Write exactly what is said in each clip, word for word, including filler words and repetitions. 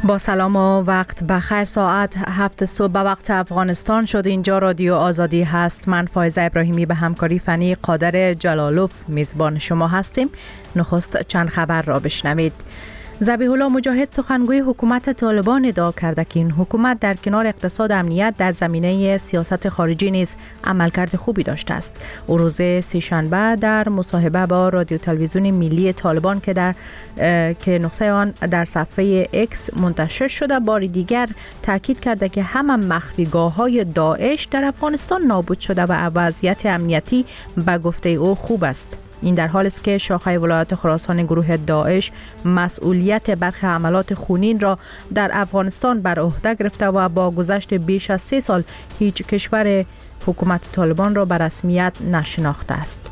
با سلام و وقت بخیر. ساعت هفت صبح به وقت افغانستان شد. اینجا رادیو آزادی هست. من فایزه ابراهیمی به همکاری فنی قادر جلالوف میزبان شما هستیم. نخست چند خبر را بشنوید. ذبیح الله مجاهد سخنگوی حکومت طالبان ادعا کرده که این حکومت در کنار اقتصاد و امنیت در زمینه سیاست خارجی نیز عملکرد خوبی داشته است. او روز سه‌شنبه در مصاحبه با رادیو تلویزیون ملی طالبان که در که نسخه آن در صفحه اکس منتشر شده بار دیگر تاکید کرده که همه مخفیگاه‌های داعش در افغانستان نابود شده و وضعیت امنیتی به گفته او خوب است. این در حالی است که شاخه ولایت خراسان گروه داعش مسئولیت برخی حملات خونین را در افغانستان بر عهده گرفته و با گذشت بیش از سه سال هیچ کشور حکومت طالبان را به رسمیت نشناخته است.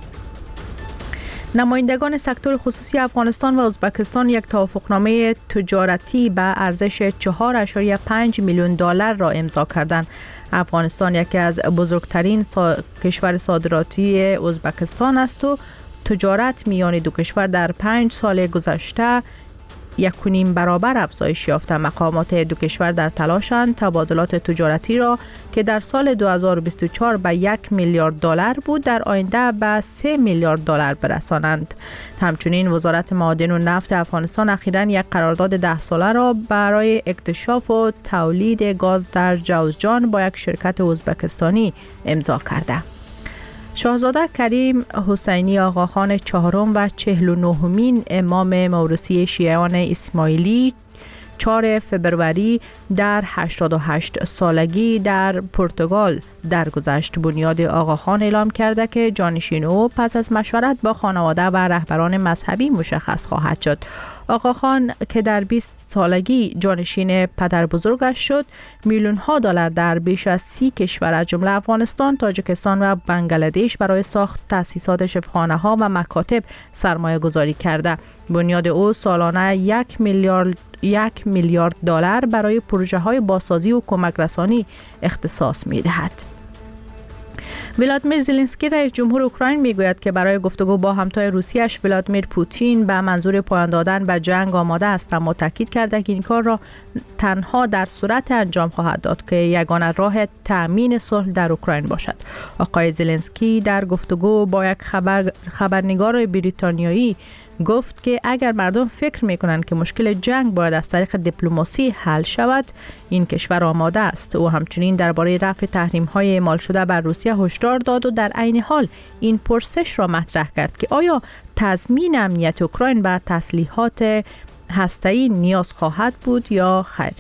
نمایندگان سکتور خصوصی افغانستان و ازبکستان یک توافقنامه تجارتی به ارزش چهار ممیز پنج میلیون دلار را امضا کردند. افغانستان یکی از بزرگترین سا... کشور صادراتی ازبکستان است و تجارت میان دو کشور در پنج سال گذشته یک و نیم برابر افزایش یافته. مقامات دو کشور در تلاشند تبادلات تجارتی را که در سال دو هزار و بیست و چهار به یک میلیارد دلار بود در آینده به سه میلیارد دلار برسانند. همچنین وزارت معادن و نفت افغانستان اخیراً یک قرارداد ده ساله را برای اکتشاف و تولید گاز در جوزجان با یک شرکت ازبکستانی امضا کرده. شاهزاده کریم حسینی آقاخان چهارم و چهل و نهمین امام موروثی شیعیان اسماعیلی چهارم فوریه در هشتاد و هشت سالگی در پرتغال درگذشت. بنیاد آقاخان اعلام کرده که جانشین او پس از مشورت با خانواده و رهبران مذهبی مشخص خواهد شد. آقاخان که در بیست سالگی جانشین پدر بزرگش شد، میلیون ها دلار در بیش از سی کشور از جمله افغانستان، تاجیکستان و بنگلادش برای ساخت تأسیسات شفاخانه ها و مکاتب سرمایه گذاری کرده. بنیاد او سالانه یک میلیارد یک میلیارد دلار برای پروژه های بازسازی و کمک رسانی اختصاص می دهد. ولادیمیر زلنسکی رئیس جمهور اوکراین میگوید که برای گفتگو با همتای روسیش ولادیمیر پوتین به منظور پایان دادن به جنگ آماده است، اما تاکید کرده که این کار را تنها در صورت انجام خواهد داد که یگانه راه تأمین صلح در اوکراین باشد. آقای زلنسکی در گفتگو با یک خبر خبرنگار بریتانیایی گفت که اگر مردم فکر میکنند که مشکل جنگ باید از طریق دیپلماسی حل شود، این کشور آماده است. او همچنین درباره رفع تحریم‌های اعمال شده بر روسیه هشدار داد و در عین حال این پرسش را مطرح کرد که آیا تضمین امنیت اوکراین به تسلیحات هسته‌ای نیاز خواهد بود یا خیر.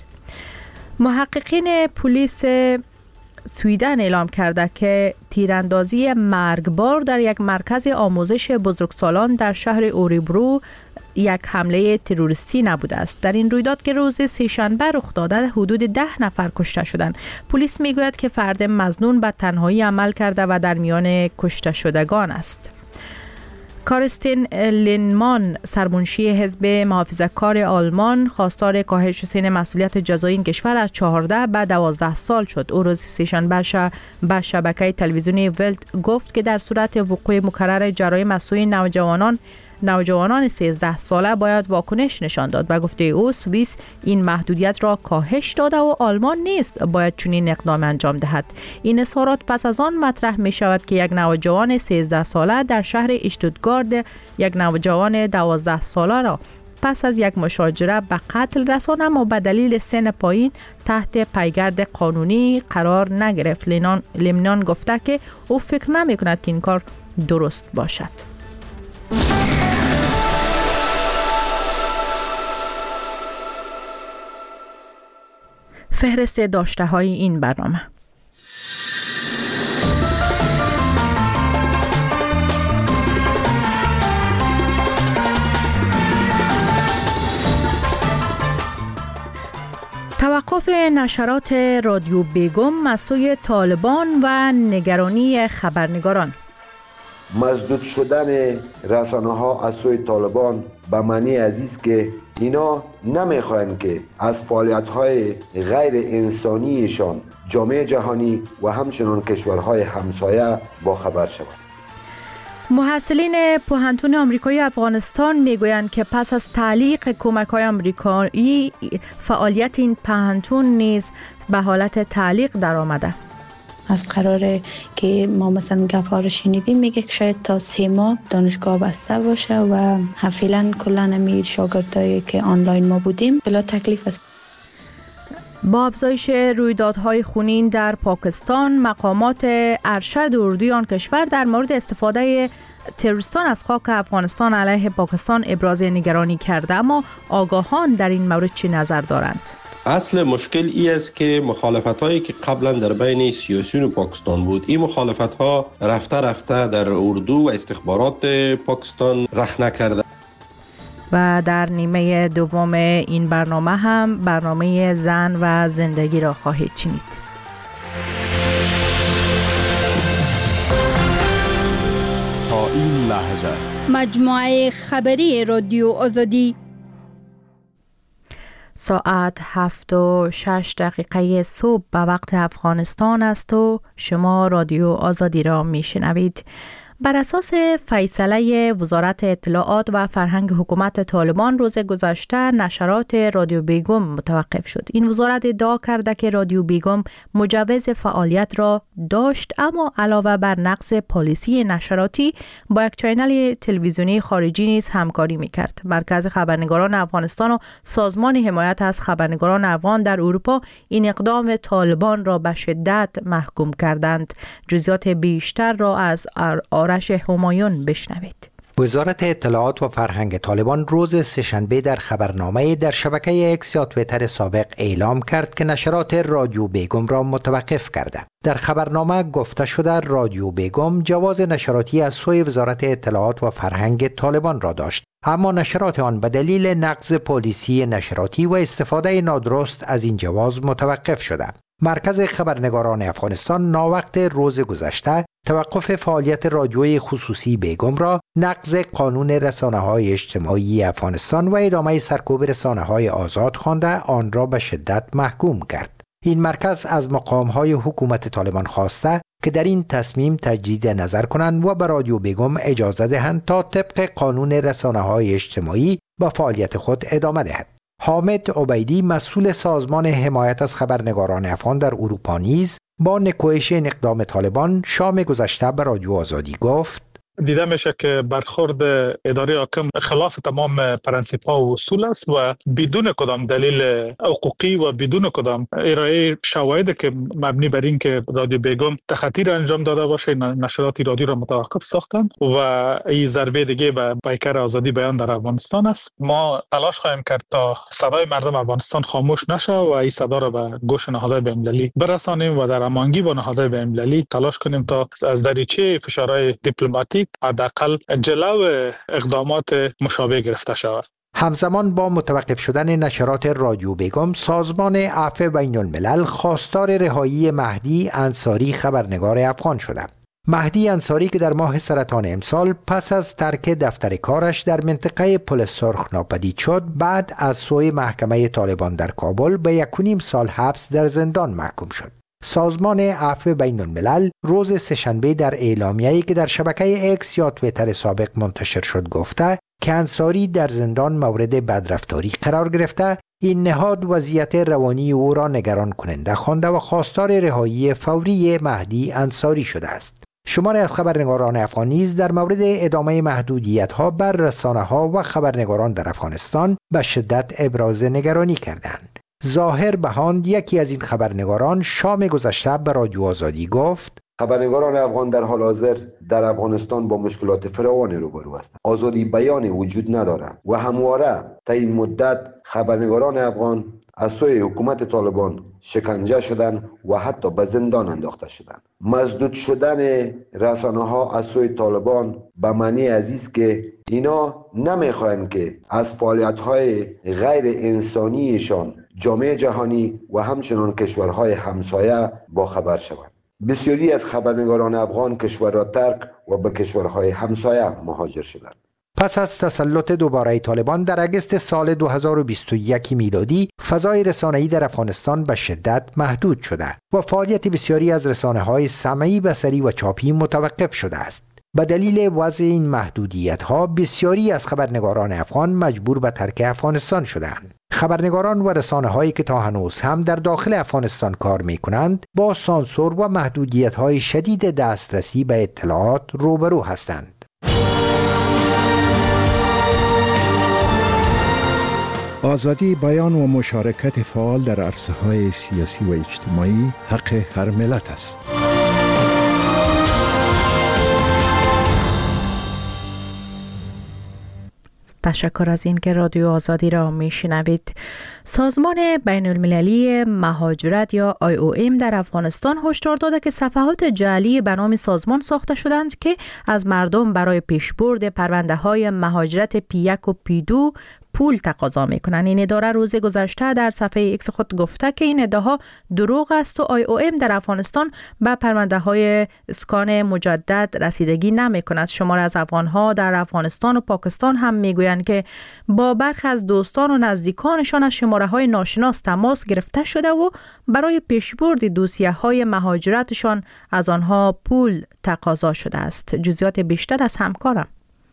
محققین پلیس سویدن اعلام کرده که تیراندازی مرگبار در یک مرکز آموزش بزرگسالان در شهر اوریبرو یک حمله تروریستی نبوده است. در این رویداد که روز سه‌شنبه رخ داده حدود ده نفر کشته شدند. پلیس میگوید که فرد مظنون به تنهایی عمل کرده و در میان کشته شدگان است. کارستین لینمان سرمنشی حزب محافظه‌کار آلمان خواستار کاهش سن مسئولیت جزایی این کشور از چهارده به دوازده سال شد. او روز سه‌شنبه به شبکه تلویزیونی ولت گفت که در صورت وقوع مکرر جرایم از سوی نوجوانان نوجوانان سیزده ساله باید واکنش نشان داد. و گفته او سوئیس این محدودیت را کاهش داده و آلمان نیست باید چنین اقدام انجام دهد. این اظهارات پس از آن مطرح می شود که یک نوجوان سیزده ساله در شهر اشتوتگارت یک نوجوان دوازده ساله را پس از یک مشاجره به قتل رساند، اما به دلیل سن پایین تحت پیگرد قانونی قرار نگرفت. لینمان گفته که او فکر نمی کند که این کار درست باشد. فهرست داشته های این برنامه. توقف نشرات رادیو بیگم از سوی طالبان و نگرانی خبرنگاران. مسدود شدن رسانه ها از سوی طالبان به معنی عزیز که اینا نمیخواهند که از فعالیت های غیر انسانیشان جامعه جهانی و همچنان کشورهای همسایه با خبر شود. محصلین پوهنتون آمریکایی افغانستان میگویند که پس از تعلیق کمک‌های آمریکایی فعالیت این پوهنتون نیز به حالت تعلیق درآمده. از قراره که ما مثلا گپ‌ها رو شنیدیم میگه که شاید تا سه ماه دانشگاه بسته باشه و فعلا کلا همین شاگردایی که آنلاین ما بودیم بلا تکلیف است. با افزایش رویدادهای خونین در پاکستان، مقامات ارشد اردوی آن کشور در مورد استفاده تروریستان از خاک افغانستان علیه پاکستان ابراز نگرانی کرده، اما آگاهان در این مورد چه نظر دارند؟ اصل مشکل ای است که مخالفت‌هایی که قبلا در بین سیاسیون پاکستان بود، این مخالفت‌ها رفته رفته در اردو و استخبارات پاکستان رخ نکرده. و در نیمه دوم این برنامه هم برنامه زن و زندگی را خواهید شنید. تا این لحظه مجموعه خبری رادیو آزادی ساعت هفت و شش دقیقه صبح به وقت افغانستان است و شما رادیو آزادی را میشنوید. بر اساس فیصله وزارت اطلاعات و فرهنگ حکومت طالبان روز گذشته نشرات رادیو بیگم متوقف شد. این وزارت ادعا کرده که رادیو بیگم مجوز فعالیت را داشت، اما علاوه بر نقض پالیسی نشراتی با یک چینل تلویزیونی خارجی نیز همکاری میکرد. مرکز خبرنگاران افغانستان و سازمان حمایت از خبرنگاران افغان در اروپا این اقدام طالبان را به شدت محکوم کردند. جزئیات بیشتر را از آرش همایون بشنوید. وزارت اطلاعات و فرهنگ طالبان روز سه‌شنبه در خبرنامه در شبکه اکس یا توییتر سابق اعلام کرد که نشرات رادیو بیگم را متوقف کرده. در خبرنامه گفته شده رادیو بیگم جواز نشراتی از سوی وزارت اطلاعات و فرهنگ طالبان را داشت، اما نشرات آن به دلیل نقض پالیسی نشراتی و استفاده نادرست از این جواز متوقف شده. مرکز خبرنگاران افغانستان ناوقت روز گذشته توقف فعالیت رادیوی خصوصی بیگم را نقض قانون رسانه‌های اجتماعی افغانستان و ادامه سرکوب رسانه‌های آزاد خوانده آن را به شدت محکوم کرد. این مرکز از مقام‌های حکومت طالبان خواسته که در این تصمیم تجدید نظر کنند و به رادیو بیگم اجازه دهند تا طبق قانون رسانه‌های اجتماعی با فعالیت خود ادامه دهد. حامد عبیدی مسئول سازمان حمایت از خبرنگاران افغان در اروپا نیز با نکوهش این اقدام طالبان شام گذشته به رادیو آزادی گفت: دیده میشه که برخورد اداره حاکم خلاف تمام پرنسیپ‌ها و اصول است و بدون کدام دلیل حقوقی و بدون کدام ارائه شواهد که مبنی بر این که رادیو بیگم تخطی انجام داده باشه نشرات رادیو را متوقف ساختن و این ضربه دیگه به پیکر آزادی بیان در افغانستان است. ما تلاش خواهیم کرد تا صدای مردم افغانستان خاموش نشه و این صدا را به گوش نهادهای بین‌المللی برسانیم و در هماهنگی با نهادهای بین‌المللی تلاش کنیم تا از دریچه فشارهای دیپلماتیک حداقل جلو اقدامات مشابه گرفته شود. همزمان با متوقف شدن نشرات رادیو بیگم، سازمان عفو بین الملل خواستار رهایی مهدی انصاری خبرنگار افغان شده. مهدی انصاری که در ماه سرطان امسال پس از ترک دفتر کارش در منطقه پل سرخ ناپدید شد، بعد از سوی محکمه طالبان در کابل به یک و نیم سال حبس در زندان محکوم شد. سازمان عفو بین الملل روز سه‌شنبه در اعلامیه‌ای که در شبکه اکس یا توییتر سابق منتشر شد گفته که انصاری در زندان مورد بدرفتاری قرار گرفته، این نهاد وضعیت روانی او را نگران کننده خوانده و خواستار رهایی فوری مهدی انصاری شده است. شماری از خبرنگاران افغان نیز در مورد ادامه محدودیت‌ها بر رسانه‌ها و خبرنگاران در افغانستان به شدت ابراز نگرانی کردند. ظاهر بهاند یکی از این خبرنگاران شام گذشته به رادیو آزادی گفت: خبرنگاران افغان در حال حاضر در افغانستان با مشکلات فراوانی روبرو هستند. آزادی بیان وجود ندارد و همواره تا این مدت خبرنگاران افغان از سوی حکومت طالبان شکنجه شدند و حتی به زندان انداخته شدند. مسدود شدن رسانه ها از سوی طالبان به معنی عزیز که اینا نمیخواهند که از فعالیت های غیر انسانیشان جامعه جهانی و همچنان کشورهای همسایه با خبر شوند. بسیاری از خبرنگاران افغان کشور را ترک و به کشورهای همسایه مهاجر شدند. پس از تسلط دوباره طالبان در اگست سال دو هزار و بیست و یک میلادی، فضای رسانه‌ای در افغانستان به شدت محدود شده و فعالیت بسیاری از رسانه‌های سمعی، بصری و چاپی متوقف شده است. به دلیل وضع این محدودیت ها بسیاری از خبرنگاران افغان مجبور به ترک افغانستان شدند. خبرنگاران و رسانه هایی که تا هنوز هم در داخل افغانستان کار می کنند با سانسور و محدودیت های شدید دسترسی به اطلاعات روبرو هستند. آزادی بیان و مشارکت فعال در عرصه‌های سیاسی و اجتماعی حق هر ملت است. تشکر از این که رادیو آزادی را میشنوید. سازمان بین المللی مهاجرت یا آی او ام در افغانستان هشدار داده که صفحات جعلی به نام سازمان ساخته شدند که از مردم برای پیشبرد پرونده های مهاجرت پی یک و پی دو پول تقاضا میکنند. این اداره روز گذشته در صفحه ایکس خود گفته که این ادعا دروغ است و آی او ام در افغانستان به پرونده های اسکان مجدد رسیدگی نمی کند. شمار از افغان ها در افغانستان و پاکستان هم میگویند که با برخی از دوستان و نزدیکانشان از شماره های ناشناس تماس گرفته شده و برای پیشبرد دوسیه های مهاجرتشان از آنها پول تقاضا شده است. جزئیات بیشتر از همکارم.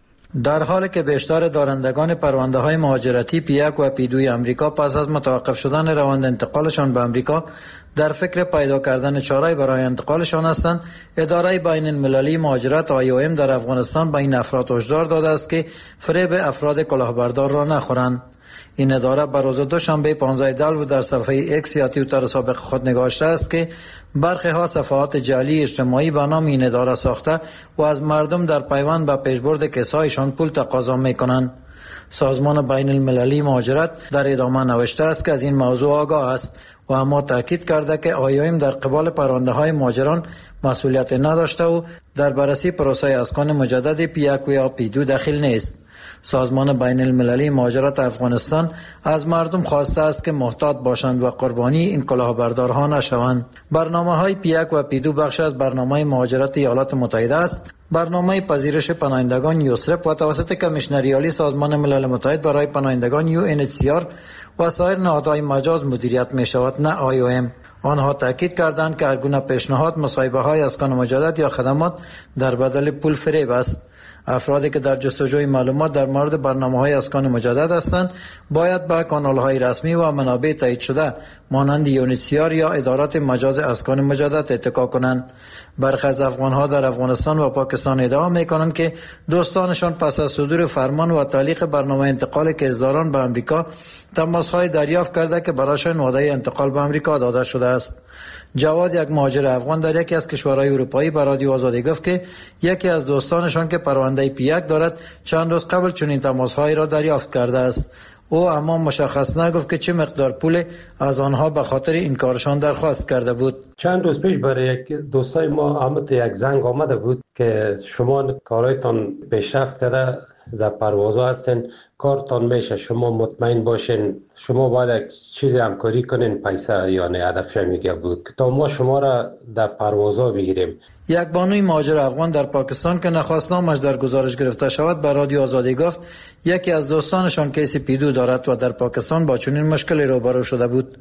در حالی که بیشتر دارندگان پرونده های مهاجرتی پی یک و پی دو امریکا پس از متوقف شدن روند انتقالشان به امریکا در فکر پیدا کردن چاره‌ای برای انتقالشان هستند، اداره بین المللی مهاجرت آی او ام در افغانستان به این افراد هشدار داده است که فریب افراد کلاهبردار را نخورند. این اداره بر روز دوشنبه پانزده دلو در صفحه اکس یا توییتر سابق خود نگاشته است که برخی ها صفحات جعلی اجتماعی به نام این اداره ساخته و از مردم در پیوند به پیشبرد کیس‌هایشان پول تقاضا می‌کنند. سازمان بین المللی مهاجرت در ادامه نوشته است که از این موضوع آگاه است و اما تاکید کرده که آی او ام در قبال پرونده های مهاجران مسئولیت نداشته و در بررسی پروسه اسکان مجدد پی یک یا پی دو دخیل نیست. سازمان بین المللی مهاجرت افغانستان از مردم خواسته است که محتاط باشند و قربانی این کلاهبردارها نشوند. برنامه های پی یک و پی دو بخش از برنامه مهاجرت ایالات متحده است. برنامه پذیرش پناهندگان یوسرپ و توسط کمیشنری عالی سازمان ملل متحد برای پناهندگان یو ان اچ سی آر و سایر نهادهای مجاز مدیریت می شود، نه آی او ام. آنها تاکید کردند که هر گونه پیشنهاد مصاحبه های اسکان مجدد یا خدمات در بدل پول فریب است. افرادی که در جستجوی معلومات در مورد برنامه‌های اسکان مجدد هستند باید به کانال‌های رسمی و منابع تایید شده مانند یو ان اچ سی آر یا ادارات مجاز اسکان مجدد اتکا کنند. برخی از افغان‌ها در افغانستان و پاکستان ادعا می‌کنند که دوستانشان پس از صدور فرمان و تعلیق برنامه انتقال کیسداران به امریکا تماس‌های دریافت کرده که برایشان وعده انتقال به امریکا داده شده است. جواد، یک مهاجر افغان در یکی از کشورهای اروپایی، به رادیو آزادی گفت که یکی از دوستانشان که پرونده پی یک دارد چند روز قبل چنین تماس‌هایی را دریافت کرده است. او اما مشخص نگفت که چه مقدار پول از آنها به خاطر این کارشان درخواست کرده بود. چند روز پیش برای یک دوستای ما آمد یک زنگ آمده بود که شما کارایتان پیشرفت کرده، در پروازها هستین، کارتان میشه، شما مطمئن باشین، شما باید یک چیزی همکاری کنین، پیسه یعنی هدف میگه بود که تا ما شما را در پروازها بگیریم. یک بانوی مهاجر افغان در پاکستان که نخواست نامش در گزارش گرفته شود به رادیو آزادی گفت یکی از دوستانشان کیس پی دو دارد و در پاکستان با چنین مشکلی روبرو شده بود.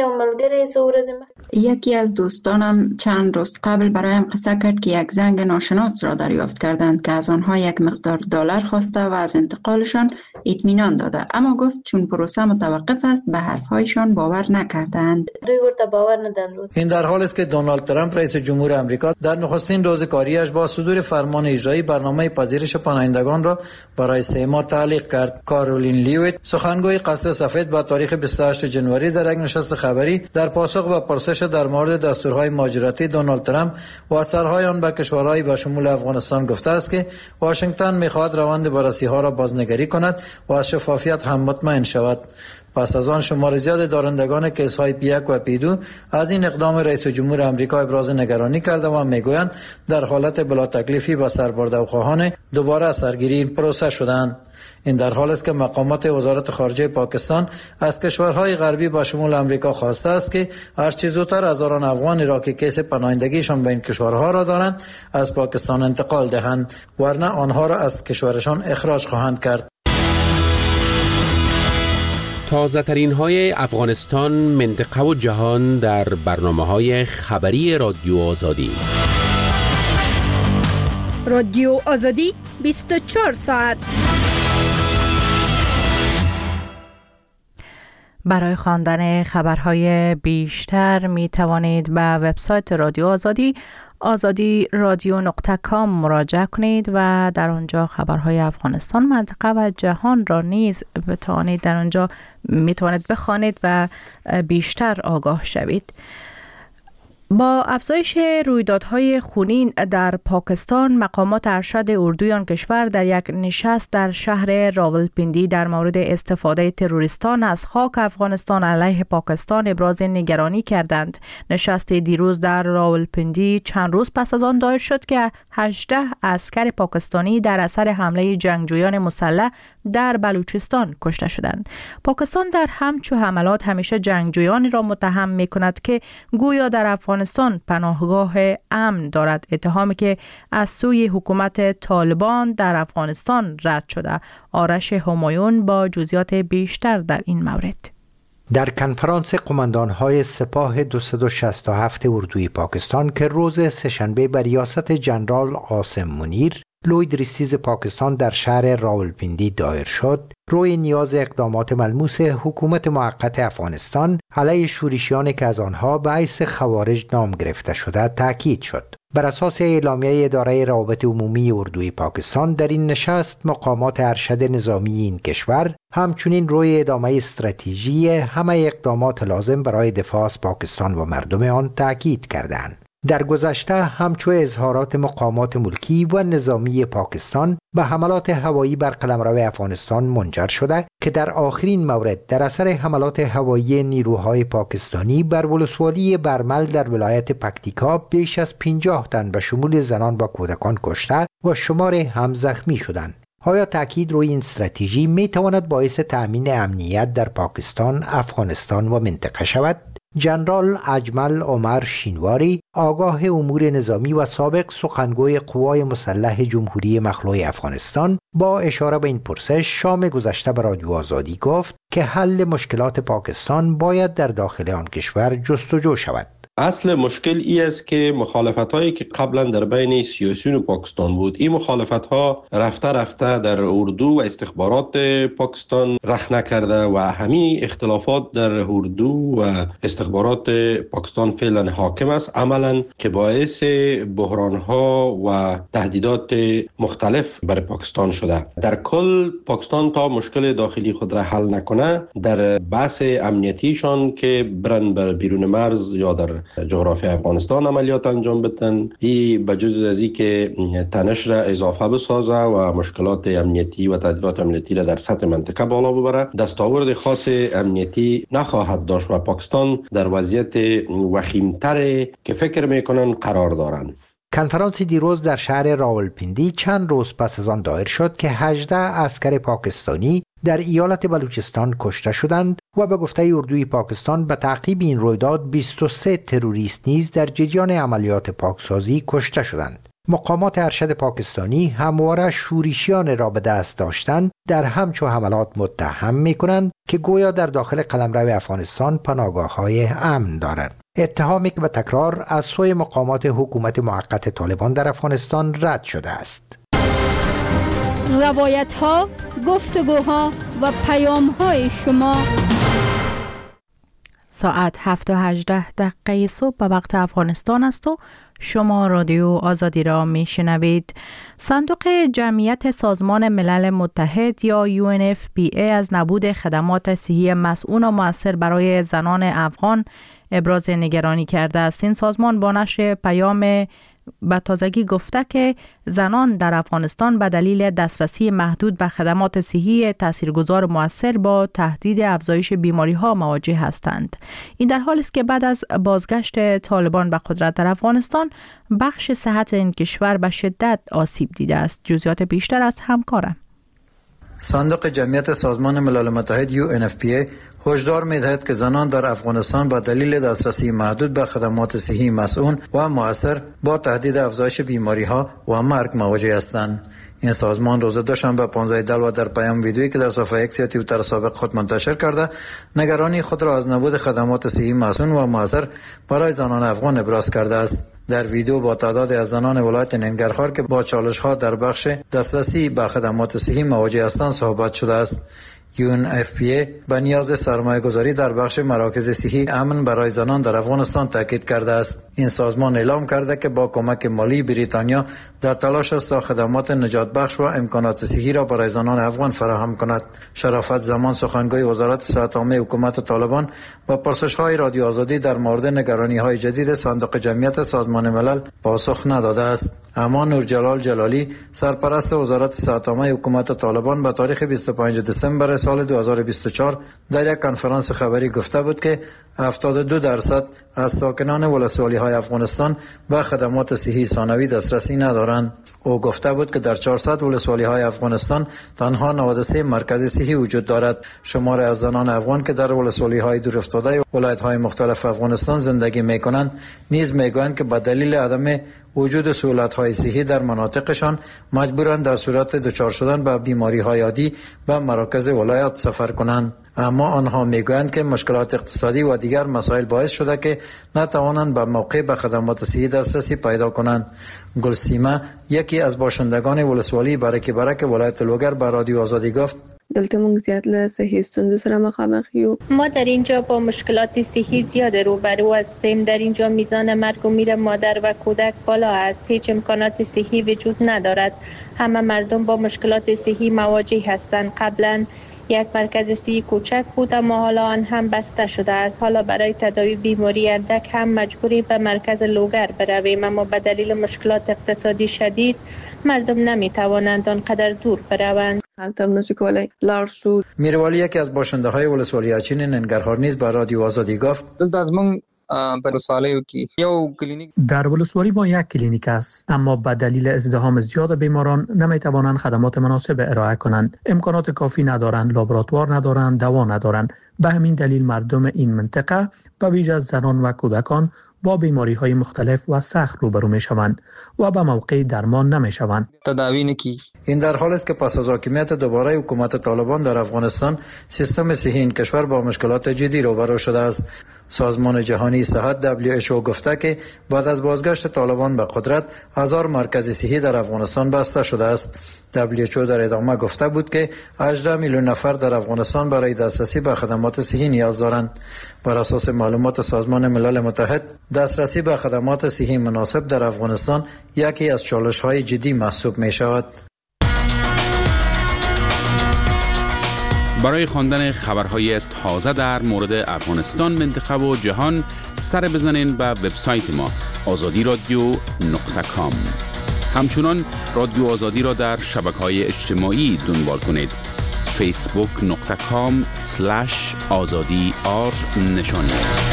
یکی از دوستانم چند روز قبل برایم قصه کرد که یک زنگ ناشناس را دریافت کردند که از آنها یک مقدار دلار خواسته و از انتقالشان اطمینان داده، اما گفت چون پروسه متوقف است به حرفهایشان باور نکردند. این در حالی است که دونالد ترامپ رئیس جمهور آمریکا در نخستین روز کاریش با صدور فرمان اجرایی برنامه پذیرش پناهندگان را برای سه ماه تعلیق کرد. کارولین لیویت، سخنگوی قصر سفید، با تاریخ بیست و هشتم ژانویه در یک نشست خبری در پاسخ به پرسش در مورد دستورهای مهاجرتی دونالد ترامپ و اثرهای آن به کشورهای به شمول افغانستان گفته است که واشنگتن می‌خواهد روند بررسی‌ها را بازنگری کند و از شفافیت هم مطمئن شود. پس از آن شمار زیاد دارندگان کیس‌های پی یک و پی دو از این اقدام رئیس جمهور آمریکا ابراز نگرانی کرده و میگویند در حالت بلا تکلیفی به سر برده و خواهان دوباره سرگیری این پروسه شدند. این در حالی است که مقامات وزارت خارجه پاکستان از کشورهای غربی به شمول آمریکا خواسته است که هر چه زودتر هزاران افغانی را که کیس پناهندگیشان به این کشورها را دارند از پاکستان انتقال دهند، ورنه آنها را از کشورشان اخراج خواهند کرد. تازه ترین های افغانستان، منطقه و جهان در برنامه های خبری رادیو آزادی. رادیو آزادی بیست و چهار ساعت. برای خواندن خبرهای بیشتر می توانید به وبسایت رادیو آزادی آزادی رادیو نقطه کام مراجعه کنید و در آنجا خبرهای افغانستان، منطقه و جهان را نیز بتوانید در آنجا می توانید بخوانید و بیشتر آگاه شوید. با افزایش رویدادهای خونین در پاکستان، مقامات ارشد اردوی آن کشور در یک نشست در شهر راولپیندی در مورد استفاده تروریستان از خاک افغانستان علیه پاکستان ابراز نگرانی کردند. نشست دیروز در راولپیندی چند روز پس از آن دایر شد که هجده عسکر پاکستانی در اثر حمله جنگجویان مسلح در بلوچستان کشته شدند. پاکستان در همچو حملات همیشه جنگجویانی را متهم می کند که گویا در افغانستان پناهگاه امن دارد، اتهامی که از سوی حکومت طالبان در افغانستان رد شده. آرش همایون با جزئیات بیشتر در این مورد. در کنفرانس قماندان‌های سپاه دویست و شصت و هفت اردوی پاکستان که روز سه‌شنبه بر ریاست جنرال قاسم منیر لوید ریسیز پاکستان در شهر راولپیندی دایر شد، روی نیاز اقدامات ملموس حکومت موقت افغانستان علیه شورشیانی که از آنها به حیث خوارج نام گرفته شده تاکید شد. بر اساس اعلامیه اداره روابط عمومی اردوی پاکستان، در این نشست مقامات ارشد نظامی این کشور همچنین روی ادامه استراتژی همه اقدامات لازم برای دفاع از پاکستان و مردم آن تاکید کردند. در گذشته همچو اظهارات مقامات ملکی و نظامی پاکستان به حملات هوایی بر قلمرو افغانستان منجر شده که در آخرین مورد در اثر حملات هوایی نیروهای پاکستانی بر ولسوالی برمل در ولایت پکتیکا بیش از پنجاه تن به شمول زنان و کودکان کشته و شمار هم زخمی شدند. آیا تأکید روی این استراتژی می تواند باعث تأمین امنیت در پاکستان، افغانستان و منطقه شود؟ جنرال اجمل عمر شینواری، آگاه امور نظامی و سابق سخنگوی قوای مسلح جمهوری مخلوع افغانستان، با اشاره به این پرسش شام گذشته به رادیو آزادی گفت که حل مشکلات پاکستان باید در داخل آن کشور جستجو شود. اصل مشکل ای است که مخالفت هایی که قبلا در بین سیاسیون پاکستان بود، این مخالفت ها رفته رفته در اردو و استخبارات پاکستان رخ نکرده و همین اختلافات در اردو و استخبارات پاکستان فعلا حاکم است، عملا که باعث بحران ها و تهدیدات مختلف بر پاکستان شده. در کل پاکستان تا مشکل داخلی خود را حل نکنه، در بحث امنیتیشان که برن بر بیرون مرز یا در جغرافی افغانستان عملیات انجام بدن، این بجز از این که تنش را اضافه بسازه و مشکلات امنیتی و تهدیدات امنیتی را در سطح منطقه بالا ببره، دستاورد خاص امنیتی نخواهد داشت و پاکستان در وضعیت وخیمتر که فکر میکنن قرار دارند. کنفرانس دیروز در شهر راولپیندی چند روز پس از آن دایر شد که هجده عسکر پاکستانی در ایالت بلوچستان کشته شدند و به گفته اردوی پاکستان به تعقیب این رویداد بیست و سه تروریست نیز در جریان عملیات پاکسازی کشته شدند. مقامات ارشد پاکستانی همواره شورشیان را به دست داشتن در همچو حملات متهم می‌کنند که گویا در داخل قلمرو افغانستان پناهگاه‌های امن دارند. اتهامی که به تکرار از سوی مقامات حکومت موقت طالبان در افغانستان رد شده است. روایت ها، گفتگوها و پیام های شما. ساعت هفت و هجده دقیقه صبح به وقت افغانستان است و شما رادیو آزادی را می شنوید. صندوق جمعیت سازمان ملل متحد یا یو ان اف پی ای از نبود خدمات صحی مسئول و مؤثر برای زنان افغان ابراز نگرانی کرده است. این سازمان با نشر پیام به تازگی گفته که زنان در افغانستان به دلیل دسترسی محدود به خدمات صحی تاثیرگذار مؤثر با تهدید افزایش بیماری ها مواجه هستند. این در حالی است که بعد از بازگشت طالبان به قدرت در افغانستان بخش صحت این کشور به شدت آسیب دیده است. جزئیات بیشتر از همکارم. صندوق جمعیت سازمان ملل متحد یو ان اف پی ای هشدار می‌دهد که زنان در افغانستان با دلیل دسترسی محدود به خدمات صحی مسئول و مؤثر با تهدید افزایش بیماری‌ها و مرگ مواجه هستند. این سازمان روز دوشنبه پانزده دلو در پیام ویدیویی که در صفحه ایکس توییتر سابق خود منتشر کرده، نگرانی خود را از نبود خدمات صحی مسئول و مؤثر برای زنان افغان ابراز کرده است. در ویدیو با تعداد از زنان ولایت ننگرهار که با چالش‌ها در بخش دسترسی به خدمات صحی مواجه هستند صحبت شده است. یو ان اف پی ای به نیاز سرمایه گذاری در بخش مراکز صحی امن برای زنان در افغانستان تاکید کرده است. این سازمان اعلام کرده که با کمک مالی بریتانیا در تلاش است تا خدمات نجات بخش و امکانات صحی را برای زنان افغان فراهم کند. شرافت زمان سخنگوی وزارت صحت عامه حکومت طالبان با پرسش‌های رادیو آزادی در مورد نگرانی‌های جدید صندوق جمعیت سازمان ملل پاسخ نداده است. اما نورجلال جلالی سرپرست وزارت صحت عامه حکومت طالبان به تاریخ بیست و پنجم دسامبر سال دو هزار و بیست و چهار در یک کنفرانس خبری گفته بود که هفتاد و دو درصد از ساکنان ولسوالی‌های افغانستان به خدمات صحی ثانوی دسترسی ندارند. او گفته بود که در چهارصد ولسوالی‌های افغانستان تنها نود و سه مرکز صحی وجود دارد. شمار از زنان افغان که در ولسوالی‌های دورافتاده ولایت‌های مختلف افغانستان زندگی می‌کنند نیز می‌گویند که به دلیل عدم وجود سهولت‌های صحی در مناطقشان مجبورند در صورت دچار شدن به بیماری‌های عادی به مراکز ولایت سفر کنند. اما آنها میگویند که مشکلات اقتصادی و دیگر مسائل باعث شده که نتوانند به موقع به خدمات صحی دسترسی پیدا کنند. گلسیمه یکی از باشندگان ولسوالی برک برک ولایت لوگر به رادیو آزادی گفت دلته مونږ زیات له صحي ستونزو سره مخامخ یو. ما در اینجا با مشکلات صحی زیاد روبرو هستیم. در اینجا میزان مرگ و میر مادر و کودک بالا است. هیچ امکانات صحی وجود ندارد. همه مردم با مشکلات صحی مواجه هستند. قبلا یک مرکز صحی کوچک بود اما حالا آن هم بسته شده است. حالا برای تداوی بیماری اندک هم مجبوری به مرکز لوگر برویم، اما به دلیل مشکلات اقتصادی شدید مردم نمیتوانند آنقدر دور بروند. میروالی یکی از باشنده های ولسوالی اچین ننگرهار نیز به رادیو آزادی گفت در ولسوالی ما یک کلینیک است، اما به دلیل ازدحام زیاد بیماران نمیتوانند خدمات مناسب ارائه کنند. امکانات کافی ندارند، لابراتوار ندارند، دوا ندارند. به همین دلیل مردم این منطقه به ویژه زنان و کودکان با بیماری های مختلف و سخت روبرو می شوند و به موقع درمان نمی شوند. این در حال است که پس از حاکمیت دوباره حکومت طالبان در افغانستان سیستم صحی این کشور با مشکلات جدی روبرو شده است. سازمان جهانی صحت دبلیو اچ او گفته که بعد از بازگشت طالبان به قدرت هزار مرکز صحی در افغانستان بسته شده است. دبلیو اچ او در ادامه گفته بود که هجده میلیون نفر در افغانستان برای دسترسی به خدمات صحی نیاز دارند. بر اساس معلومات سازمان ملل متحد دسترسی به خدمات صحی مناسب در افغانستان یکی از چالش‌های جدی محسوب می‌شود. برای خواندن خبرهای تازه در مورد افغانستان، منطقه و جهان سر بزنین به وبسایت ما آزادی رادیو نقطه کام. همچنان رادیو آزادی را در شبکه‌های اجتماعی دنبال کنید. فیسبوک نقطه کام سلش آزادی آر نشانی است.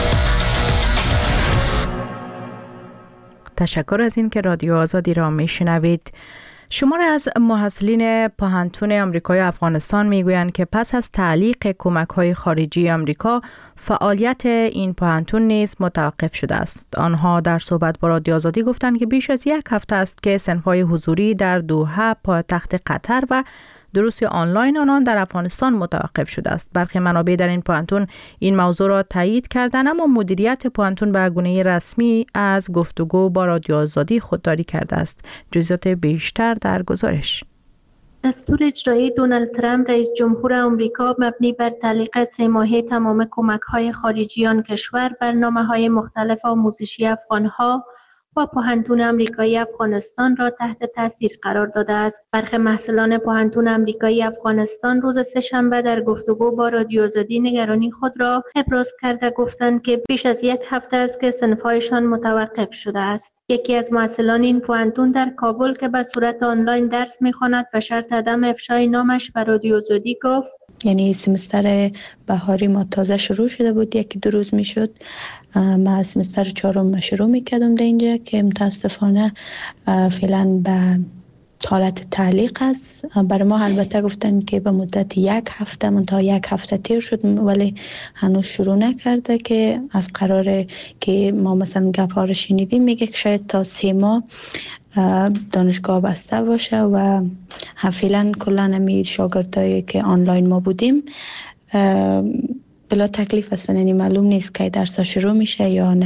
تشکر از این که رادیو آزادی را میشنوید. شمار از محصلین پوهنتون آمریکای افغانستان میگویند که پس از تعلیق کمک‌های خارجی آمریکا فعالیت این پوهنتون نیز متوقف شده است. آنها در صحبت با رادیو آزادی گفتند که بیش از یک هفته است که صنف‌های حضوری در دوحه پایتخت قطر و دروس آنلاین آنان در افغانستان متوقف شده است. برخی منابع در این پوهنتون این موضوع را تایید کردند، اما مدیریت پوهنتون به گونه رسمی از گفتگو با رادیو آزادی خودداری کرده است. جزئیات بیشتر در گزارش. دستور اجرایی دونالد ترامپ رئیس جمهور آمریکا مبنی بر تعلیق سه ماهه تمام کمک‌های خارجی آن کشور، برنامه‌های مختلف آموزشی افغان‌ها و پوهنتون آمریکایی افغانستان را تحت تاثیر قرار داده است. برخی محصلان پوهنتون آمریکایی افغانستان روز سه‌شنبه در گفتگو با رادیو آزادی نگرانی خود را ابراز کرده گفتند که بیش از یک هفته است که صنف‌هایشان متوقف شده است. یکی از محصلان این پوهنتون در کابل که به صورت آنلاین درس می‌خواند به شرط عدم افشای نامش به رادیو آزادی گفت: یعنی سمستر بهاری ما تازه شروع شده بود، یکی دو روز میشد. ما از سمستر چهارم شروع میکردم در اینجا که متاسفانه فعلا به حالت تعلیق است. برای ما البته گفتن که به مدت یک هفته، منتها یک هفته تیر شد ولی هنوز شروع نکرده، که از قراره که ما مثلا گپ ها رو شنیدیم میگه که شاید تا سه ماه دانشگاه بسته باشه و فعلا کلا نمی شاگردایی که آنلاین ما بودیم بلا تکلیف هستن، یعنی معلوم نیست که درس شروع میشه یا نه.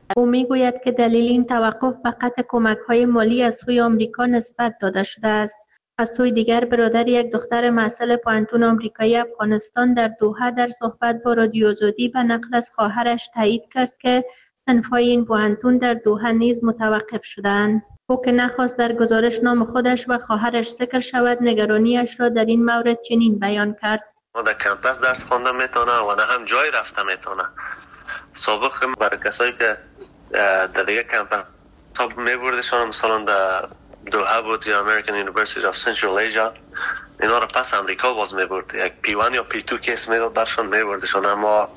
او میگوید که دلیل این توقف به قطع کمک‌های مالی از سوی آمریکا نسبت داده شده است. از سوی دیگر برادر یک دختر محصل پوهنتون آمریکایی افغانستان در دوحه در صحبت با رادیو آزادی به نقل از خواهرش تایید کرد که صنف‌های این پوهنتون در دوحه نیز متوقف شدند. او که نخواست در گزارش نام خودش و خواهرش ذکر شود، نگرانیش را در این مورد چنین بیان کرد: ما در کمپس درس خوانده میتونه و نه هم جای رفته میتونه. سابق برای کسایی که در دیگه کمپس صاحب میبردشان، مثلا در دوحه بود یا American University of Central Asia، اینا را پس امریکا باز میبرد، یک پی وان یا پی تو کیس میداد برشان میبردشان. اما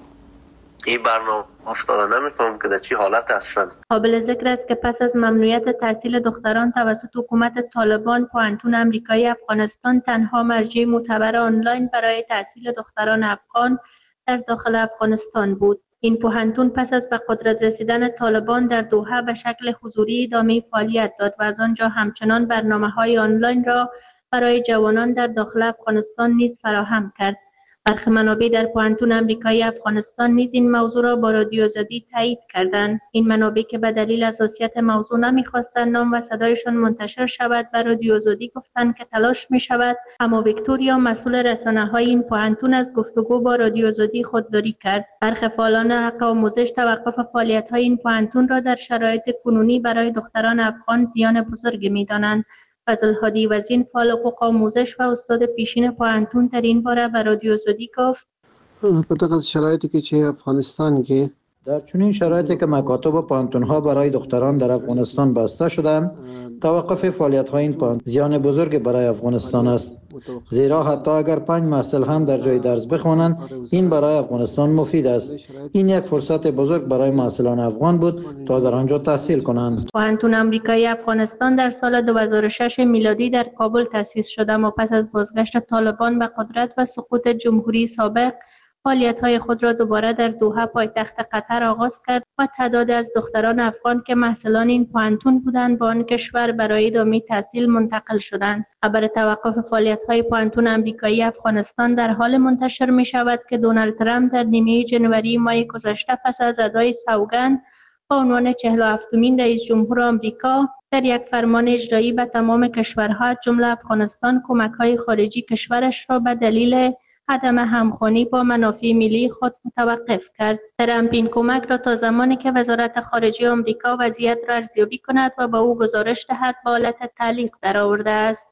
این برنامه افتاده، نمیفهم که در چی حالت هستن. قابل ذکر است که پس از ممنوعیت تحصیل دختران توسط حکومت طالبان، پوهنتون آمریکایی افغانستان تنها مرجع معتبر آنلاین برای تحصیل دختران افغان در داخل افغانستان بود. این پوهنتون پس از به قدرت رسیدن طالبان در دوحه به شکل حضوری ادامه فعالیت داد و از آنجا همچنان برنامه‌های آنلاین را برای جوانان در داخل افغانستان نیز فراهم کرد. برخی منابع در پوهنتون آمریکایی افغانستان نیز این موضوع را با رادیو آزادی تایید کردند. این منابع که به دلیل حساسیت موضوع نمی‌خواستند نام و صدایشان منتشر شود، و رادیو آزادی گفتند که تلاش می‌شود. اما ویکتوریا، مسئول رسانه‌های این پوهنتون، از گفتگو با رادیو آزادی خودداری کرد. برخی فعالان حق آموزش توقف فعالیت‌های این پوهنتون را در شرایط کنونی برای دختران افغان زیان بزرگ می‌دانند. فضل‌هادی وزین، فعال حقوق آموزش و استاد پیشین پوهنتون، در این باره به رادیو آزادی گفت: په دغه شرایطی کې چې افغانستان کې در چنین شرایطی که مکاتب و پوهنتون‌ها برای دختران در افغانستان بسته شدند، توقف فعالیت‌های این پوهنتون زیان بزرگ برای افغانستان است. زیرا حتی اگر پنج محصل هم در جای درس بخوانند، این برای افغانستان مفید است. این یک فرصت بزرگ برای محصلان افغان بود تا در آنجا تحصیل کنند. پوهنتون آمریکایی افغانستان در سال دو هزار و شش میلادی در کابل تأسیس شد، اما پس از بازگشت طالبان به قدرت و سقوط جمهوری سابق، فعالیت‌های خود را دوباره در دوحه پایتخت قطر آغاز کرد و تعداد از دختران افغان که محصلان این پوهنتون بودند به آن کشور برای ادامه تحصیل منتقل شدند. خبر توقف فعالیت‌های پوهنتون آمریکایی افغانستان در حال منتشر می‌شود که دونالد ترامپ در نیمه جنوری ماه گذشته پس از ادای سوگند با عنوان چهل و هفتمین رئیس جمهور آمریکا در یک فرمان اجرایی به تمام کشورها جمله افغانستان کمک‌های خارجی کشورش را به دلیل عدم همخوانی با منافع ملی خود متوقف کرد. ترامپ این کمک را تا زمانی که وزارت خارجه آمریکا وضعیت را ارزیابی کند و به او گزارش دهد به حالت تعلیق درآورده است.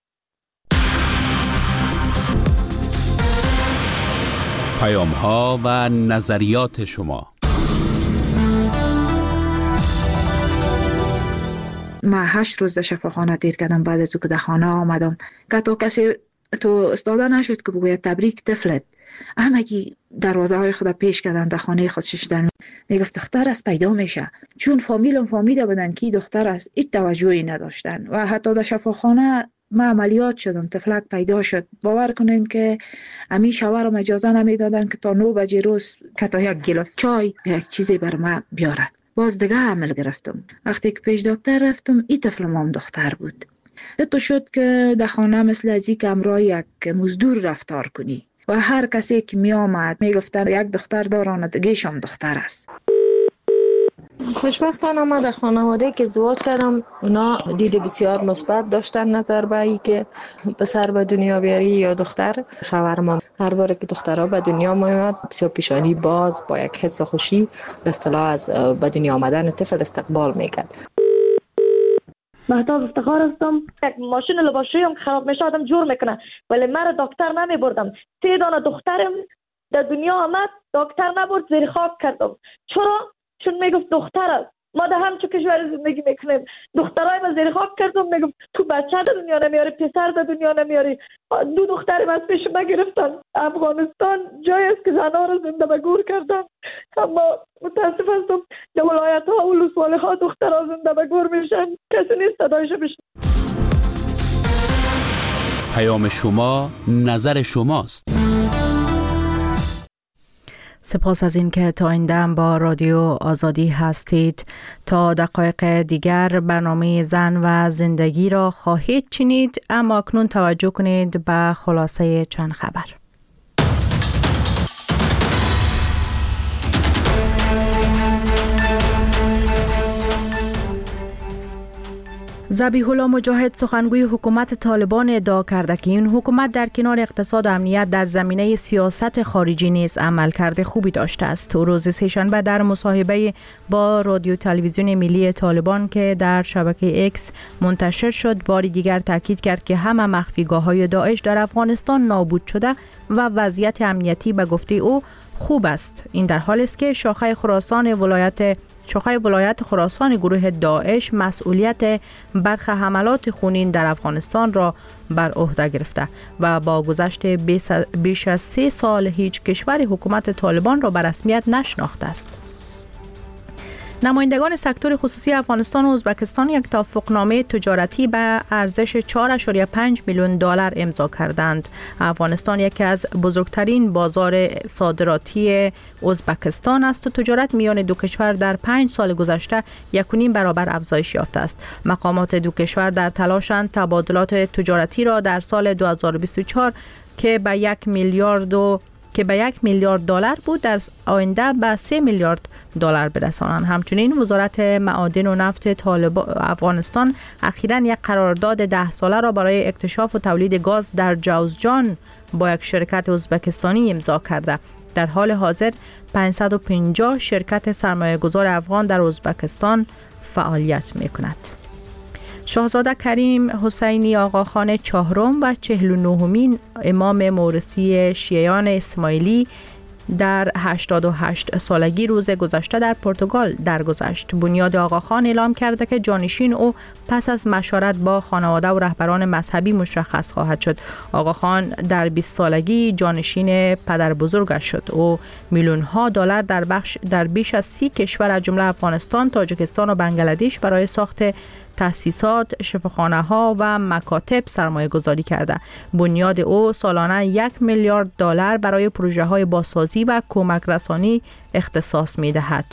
پیام‌ها و نظریات شما. ما هشت روز در شفاخانه دیر کردم بعد از او که در خانه آمدم که تا کسی تو استاده نشد که بگوید تبریک طفلت. همگی دروازه های خود پیش کردن در خانه خود ششتن. میگفت دختر است پیدا میشه، چون فامیلم فامیده بودن که دختر است، هیچ توجهی نداشتن. و حتی در شفاخانه ما عملیات شدم، طفلک پیدا شد. باور کنین که امی شوهرم اجازه نمیدادن که تا نو بجه روز که تا یک گلاس چای یک چیزی بر ما بیاره. باز دیگه عمل گرفتم. وقتی که پیش دکتر رفتم، این طفلم هم دختر بود. تو شد که در خانه مثل از یک امراه یک مزدور رفتار کنی و هر کسی که می آمد می گفتن یک دختر دارن دیگه‌ش هم دختر است. خوشبختانه ما در خانواده که ازدواج کردم اونا دید بسیار مثبت داشتن نظر به این که پسر به دنیا بیاری یا دختر. شوهرم هر بار که دخترها به دنیا میاد بسیار پیشانی باز با یک حس خوشی به اصطلاح از به دنیا آمدن طفل استقبال میکرد. مهتاب افتخار هستم. یک ماشین لباسشویی هم خراب میشه آدم جور میکنه، ولی من دکتر نمی بردم. سه دانه دخترم در دنیا آمد، دکتر نبرد، زیر خاک کردم. چرا؟ چون میگفت دختر است. ما در همچه کشور زندگی میکنیم، دخترای ما زیر خاک کردم. میگفت تو بچه در دنیا نمیاری، پسر در دنیا نمیاری. دو دخترم از پیش ما گرفتن. افغانستان جایی است که زنها را زنده به گور کردن، اما متاسف هستم در ولایت ها و ولسوالی ها دخترها زنده به گور میشن، کسی نیست صدایشو بشنوه. پیام شما، نظر شماست. سپاس از این که تا این دم با رادیو آزادی هستید. تا دقایق دیگر برنامه زن و زندگی را خواهید شنید، اما اکنون توجه کنید به خلاصه چند خبر. ذبیح الله مجاهد سخنگوی حکومت طالبان ادعا کرده که این حکومت در کنار اقتصاد و امنیت در زمینه سیاست خارجی نیز عملکرد خوبی داشته است. روز سه‌شنبه در مصاحبه با رادیو تلویزیون ملی طالبان که در شبکه اکس منتشر شد، باری دیگر تاکید کرد که همه مخفیگاه‌های داعش در افغانستان نابود شده و وضعیت امنیتی به گفته او خوب است. این در حالی است که شاخه خراسان ولایت شاخه ولایت خراسان گروه داعش مسئولیت برخی حملات خونین در افغانستان را بر عهده گرفته و با گذشت بیش از سه سال هیچ کشور حکومت طالبان را به رسمیت نشناخته است. نمایندگان سکتور خصوصی افغانستان و ازبکستان یک توافقنامه تجارتی به ارزش چهار ممیز پنج میلیون دلار امضا کردند. افغانستان یکی از بزرگترین بازار صادراتی ازبکستان است و تجارت میان دو کشور در پنج سال گذشته یک و نیم برابر افزایش یافته است. مقامات دو کشور در تلاشند تبادلات تجارتی را در سال دو هزار و بیست و چهار که به یک میلیارد و که به یک میلیارد دلار بود در آینده به سه میلیارد دلار برسانند. همچنین وزارت معادن و نفت طالب افغانستان اخیراً یک قرارداد ده ساله را برای اکتشاف و تولید گاز در جوزجان با یک شرکت ازبکستانی امضا کرده. در حال حاضر پانصد و پنجاه شرکت سرمایه‌گذار افغان در ازبکستان فعالیت می‌کند. شاهزاده کریم حسینی آقاخان چهارم و چهل و نهمین امام مورثی شیعیان اسماعیلی در هشتاد و هشت سالگی روز گذشته در پرتغال درگذشت. بنیاد آقاخان اعلام کرده که جانشین او پس از مشورت با خانواده و رهبران مذهبی مشخص خواهد شد. آقاخان در بیست سالگی جانشین پدر بزرگش شد. او میلیون ها دلار در بخش در بیش از سی کشور از جمله افغانستان، تاجیکستان و بنگلادش برای ساخت تأسیسات، شفاخانه ها و مکاتب سرمایه گذاری کرده. بنیاد او سالانه یک میلیارد دلار برای پروژه های بازسازی و کمک رسانی اختصاص می دهد.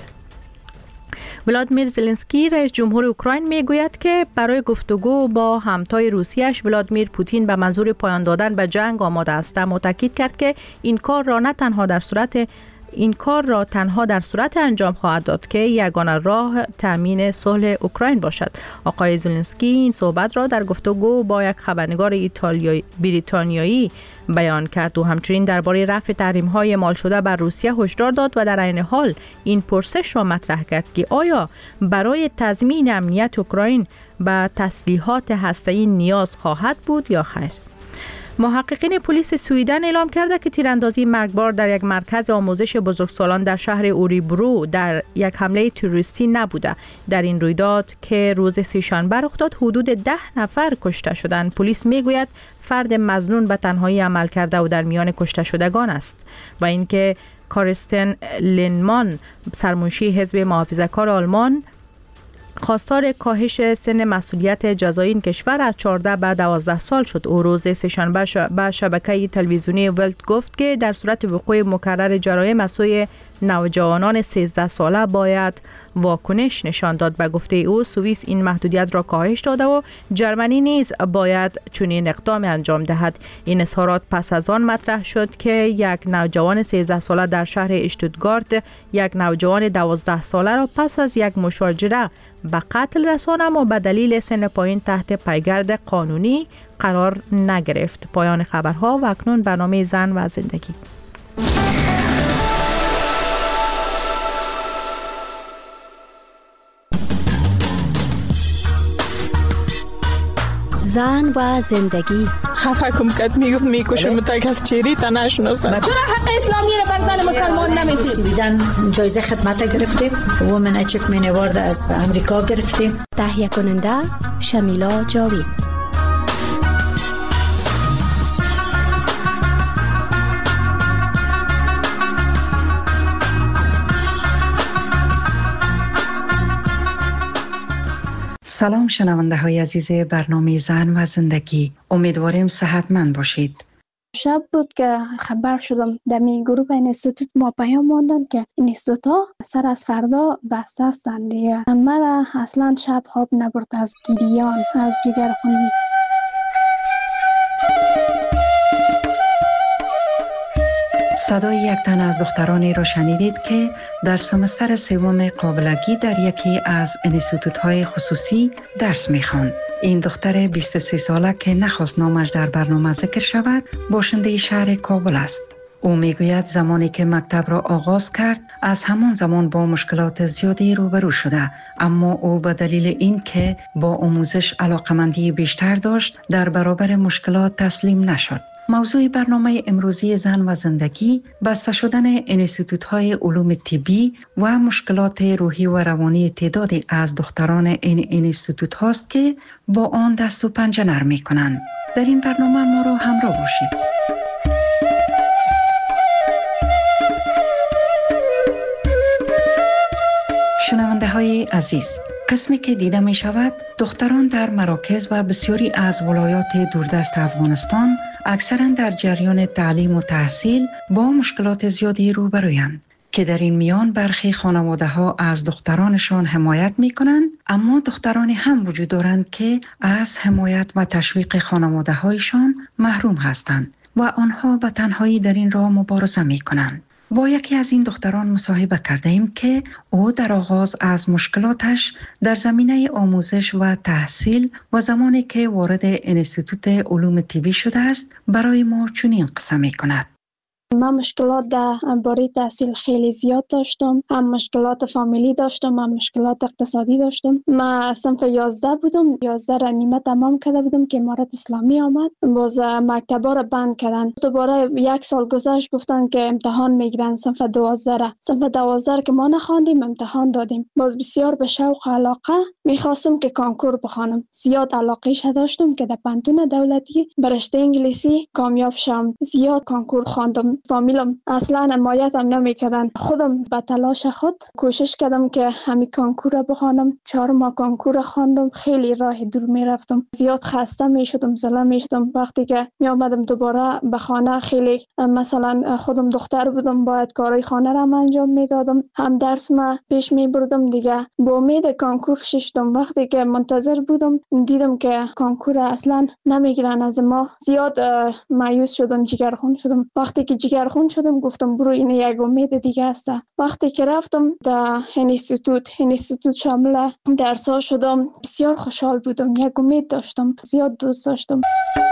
ولادیمیر زلنسکی رئیس جمهور اوکراین می گوید که برای گفتگو با همتای روسیه‌اش ولادیمیر پوتین به منظور پایان دادن به جنگ آماده است. اما تاکید کرد که این کار را نه تنها در صورت این کار را تنها در صورت انجام خواهد داد که یگانه راه تامین صلح اوکراین باشد. آقای زلنسکی این صحبت را در گفتگو با یک خبرنگار ایتالیایی بریتانیایی بیان کرد و همچنین درباره رفع تحریم‌های اعمال شده بر روسیه هشدار داد و در عین حال این پرسش را مطرح کرد که آیا برای تضمین امنیت اوکراین به تسلیحات هسته‌ای نیاز خواهد بود یا خیر. محققین پلیس سوئیدن اعلام کرده که تیراندازی مرگبار در یک مرکز آموزش بزرگسالان در شهر اوریبرو در یک حمله تروریستی نبوده. در این رویداد که روز سه‌شنبه رخ داد حدود ده نفر کشته شدند. پلیس میگوید فرد مظنون به تنهایی عمل کرده و در میان کشته شدگان است و اینکه کارستن لینمان سرمنشی حزب محافظه‌کار آلمان خواستار کاهش سن مسئولیت جزایی این کشور از چهارده به دوازده سال شد. او روز سه‌شنبه به شبکه تلویزیونی ولت گفت که در صورت وقوع مکرر جرایم از سوی نوجوانان سیزده ساله باید واکنش نشان داد. به گفته او سوئیس این محدودیت را کاهش داده و جرمنی نیز باید چنین اقدام انجام دهد. این اظهارات پس از آن مطرح شد که یک نوجوان سیزده ساله در شهر اشتوتگارت یک نوجوان دوازده ساله را پس از یک مشاجره به قتل رساند اما به دلیل سن پایین تحت پیگرد قانونی قرار نگرفت. پایان خبرها و اکنون برنامه زن و زندگی. زن و زندگی. خفه کم کت میگفت میکشم تا کس چیری تا نشناسم. چرا حق اسلامی را بر زن مسلمان نمیدید؟ سویدن جایزه خدمت گرفتیم. وومن اچیومنت اوارد از امریکا گرفتیم. تهیه کننده شمیلا جاوید. سلام شنونده های عزیز برنامه زن و زندگی، امیدواریم صحتمند باشید. شب بود که خبر شدم در می گروه اینستیتوت ما پیام ماندن که اینستیتوت ها سر از فردا بسته هستند دیگه. من اصلا شب خواب نبرد از گریان، از جگرخونی. صدای یک تن از دخترانی را شنیدید که در سمستر سوم قابلگی در یکی از انستیتوت‌های خصوصی درس می‌خواند. این دختر بیست و سه ساله که نخواست نامش در برنامه ذکر شود، باشنده شهر کابل است. او میگوید زمانی که مکتب را آغاز کرد از همان زمان با مشکلات زیادی روبرو شده، اما او به دلیل این که با آموزش علاقمندی بیشتر داشت در برابر مشکلات تسلیم نشد. موضوع برنامه امروزی زن و زندگی بسته شدن انستیتوت‌های علوم طبی و مشکلات روحی و روانی تعدادی از دختران این انستیتوت هاست که با آن دست و پنجه نرم می‌کنند. در این برنامه ما را همراه باشید. شنونده های عزیز، قسمی که دیده می شود دختران در مراکز و بسیاری از ولایات دوردست افغانستان اکثرا در جریان تعلیم و تحصیل با مشکلات زیادی روبرویند که در این میان برخی خانواده ها از دخترانشان حمایت می کنند، اما دخترانی هم وجود دارند که از حمایت و تشویق خانواده هایشان محروم هستند و آنها به تنهایی در این راه مبارزه می کنند. با یکی از این دختران مصاحبه کرده ایم که او در آغاز از مشکلاتش در زمینه آموزش و تحصیل و زمانی که وارد انستیتوت علوم طبی شده است برای ما چنین قصه می کند. من مشکلات در باره تحصیل خیلی زیاد داشتم. هم مشکلات فامیلی داشتم، هم مشکلات اقتصادی داشتم. من صنف یازده بودم، یازده را نیمه تمام کرده بودم که امارت اسلامی آمد. باز مکتبا را بند کردن. دوباره یک سال گذشت گفتن که امتحان میگیرن صنف دوازده را. صنف دوازده که ما نخواندیم امتحان دادیم. باز بسیار به شوق و علاقه میخواستم که کانکور بخوانم. زیاد علاقه‌اش داشتم که در پانتون دولتی به رشته انگلیسی کامیاب شم. زیاد کانکور خواندم. فامیلم اصلا حمایتم نمیکردن. خودم به تلاش خود کوشش کردم که همین کانکور بخوانم. چهار ماه کانکور خواندم. خیلی راه دور میرفتم. زیاد خسته میشدم، زله میشدم. وقتی که می آمدم دوباره به خانه خیلی مثلا خودم دختر بودم، باید کارهای خانه را انجام میدادم. هم درس ما پیش می بردم دیگه. با امید کانکور ششتم. وقتی که منتظر بودم دیدم که کانکور اصلا نمیگیرن از ما. زیاد مایوس شدم، جگرخون شدم. وقتی که جگرخون شدم گفتم برو این یک امید دیگه است. وقتی که رفتم در انستیتوت انستیتوت شامل درس‌ها شدم، بسیار خوشحال بودم. یک امید داشتم، زیاد دوست داشتم.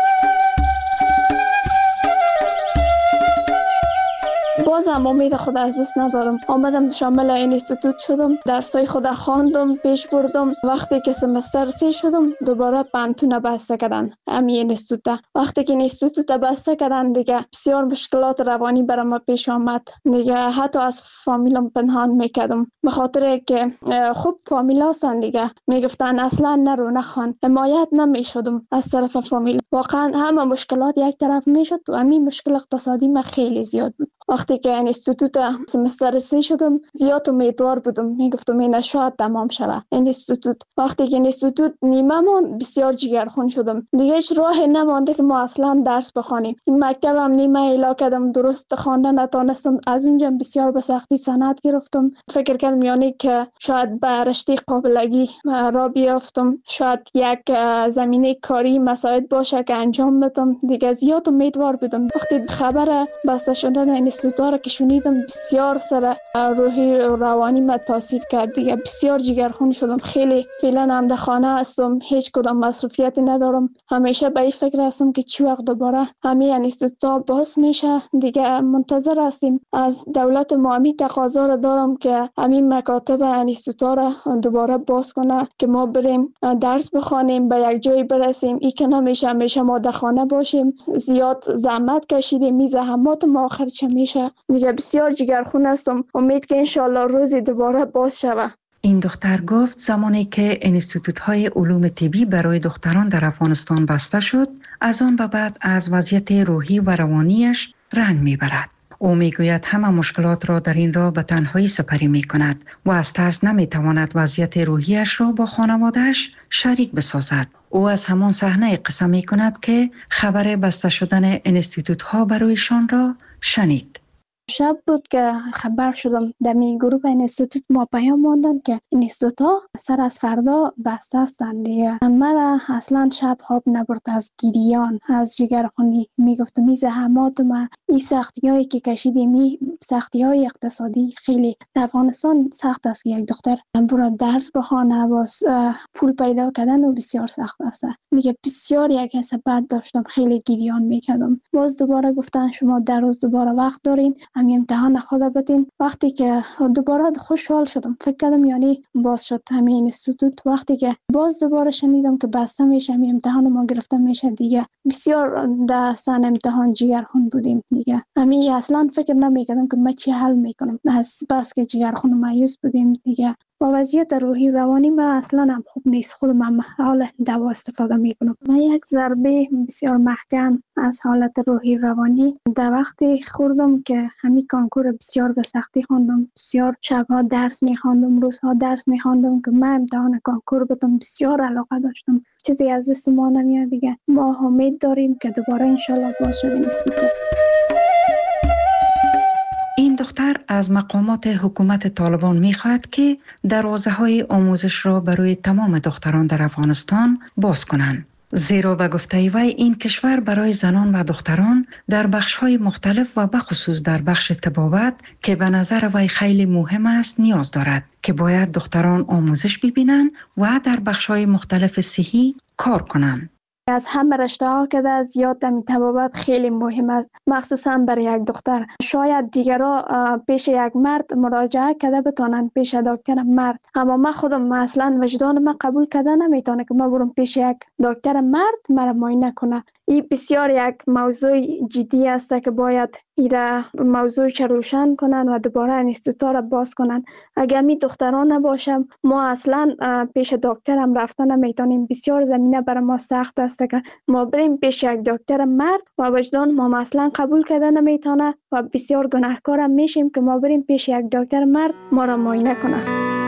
بازم امید خود از دست ندادم. آمدم شامل انستیتوت شدم، درسای خود خواندم، پیش بردم. وقتی که سمستر سه شدم دوباره پانتون بسته کردن همین انستیتوت. وقتی که انستیتوت بسته کردن دیگه بسیار مشکلات روانی برام پیش آمد. دیگه حتی از فامیلم پنهان میکردم، به خاطر که خوب فامیل هستن دیگه میگفتن اصلا نرو نخوان. حمایت نمیشدم از طرف فامیل. واقعا همه مشکلات یک طرف میشد و همین مشکل اقتصادی ما خیلی زیاد بود. وقتی که انستیتوت سمستر سه شدم زیاد امیدوار بودم، میگفتم این شاید تمام شود انستیتوت. وقتی که انستیتوت نیمه ماند بسیار جگرخون شدم. دیگه هیچ راه نمانده که ما اصلا درس بخوانیم. این مکتبم نیمه الا کردم، درست خواندن نتونستم. از اونجا بسیار به سختی سند گرفتم. فکر کردم یعنی که شاید به رشته قابلگی را بیافتم، شاید یک زمینه کاری مساعد باشه که انجام بدم. دیگه زیاد امیدوار بودم. وقتی خبر بسته شدن انستیتوت را که شنیدم بسیار سر روحی و روانی ما تاثیر کرد. دیگه بسیار جگرخون شدم. خیلی فعلا هم در خانه هستم، هیچ کدام مصروفیتی ندارم. همیشه به این فکر هستم که چی وقت دوباره همین انستیتوت باز میشه. دیگه منتظر هستیم از دولت ما. همین تقاضا را دارم که همین مکاتب انستیتوت را دوباره باز کنه که ما بریم درس بخوانیم، به یک جای برسیم. این که نمیشه همیشه ما در خانه باشیم. زیاد زحمت کشیدیم، می زحمات ما آخر چه میشه. دیگه بسیار جگرخون هستم. امید که انشالله روزی دوباره باز شود. این دختر گفت زمانی که انستیتوت‌های علوم طبی برای دختران در افغانستان بسته شد، از آن به بعد از وضعیت روحی و روانیش رنج میبرد. او میگوید همه مشکلات را در این راه به تنهایی سپری می کند و از ترس نمی تواند وضعیت روحیش را با خانوادهش شریک بسازد. او از همان صحنه قصه می کند که خبر بسته شدن انستیتوت ها برایشان را شنید. شب بود که خبر شدم در می گروه اینستیتوت ما پیام ماندن که اینستیتوت ها سر از فردا بسته هستند دیگه. مرا اصلا شب خواب نبرد از گریان، از جگرخونی. میگفتم می زحمات ما، این سختی هایی که کشیدیم، این سختی های اقتصادی خیلی در افغانستان سخت است که یک دختر برای درس بخوانه، باز پول پیدا کردن و بسیار سخت است دیگه. بسیار یک حس بد داشتم، خیلی گریان میکردم. باز دوباره گفتن شما در روز دوباره وقت دارین، همین امتحان خود بدین. وقتی که دوباره خوشحال شدم، فکر کردم یعنی باز شد همین اینستیتوت. وقتی که باز دوباره شنیدم که بسته میشه، همین امتحان ما گرفته میشه دیگه، بسیار در سن امتحان جگرخون بودیم دیگه. همین اصلا فکر نمیکردم که من چی حل میکنم، از بس که جگرخون مایوس بودیم دیگه. با وضعیت روحی روانی من اصلا هم خوب نیست. خودم هم حال دوا استفاده میکنم. من یک ضربه بسیار محکم از حالت روحی روانی در وقتی خوردم که همین کانکور بسیار به سختی خواندم، بسیار شبها درس میخواندم، روزها درس میخواندم که من امتحان کانکور بدم. بسیار علاقه داشتم، چیزی از دست ما نمیاد دیگه. ما امید داریم که دوباره انشالله باز شویم اینستیتوت. این دختر از مقامات حکومت طالبان می‌خواهد که دروازه‌های آموزش را برای تمام دختران در افغانستان باز کنند. زیرا به گفته وی این کشور برای زنان و دختران در بخش‌های مختلف و بخصوص در بخش طبابت که به نظر وی خیلی مهم است نیاز دارد که باید دختران آموزش ببینند و در بخش‌های مختلف صحی کار کنند. از همه رشته ها که در زیاد در طبابت خیلی مهم است، مخصوصا برای یک دختر. شاید دیگرها پیش یک مرد مراجعه کرده بتانند، پیش دکتر مرد، اما من خودم اصلا وجدان من قبول کرده نمیتونه که من برم پیش یک دکتر مرد مرا معاینه کنه. این بسیار یک موضوع جدی است که باید ایره موضوع چه روشن کنن و دوباره اینستیتوت را باز کنن. اگر می دختران نباشم ما اصلا پیش دکتر هم رفتن نمیتونیم. بسیار زمینه برای ما سخت است که ما بریم پیش یک دکتر مرد و وجدان ما اصلا قبول کرده نمیتونه و بسیار گناهکار هم میشیم که ما بریم پیش یک دکتر مرد ما را معاینه کنه.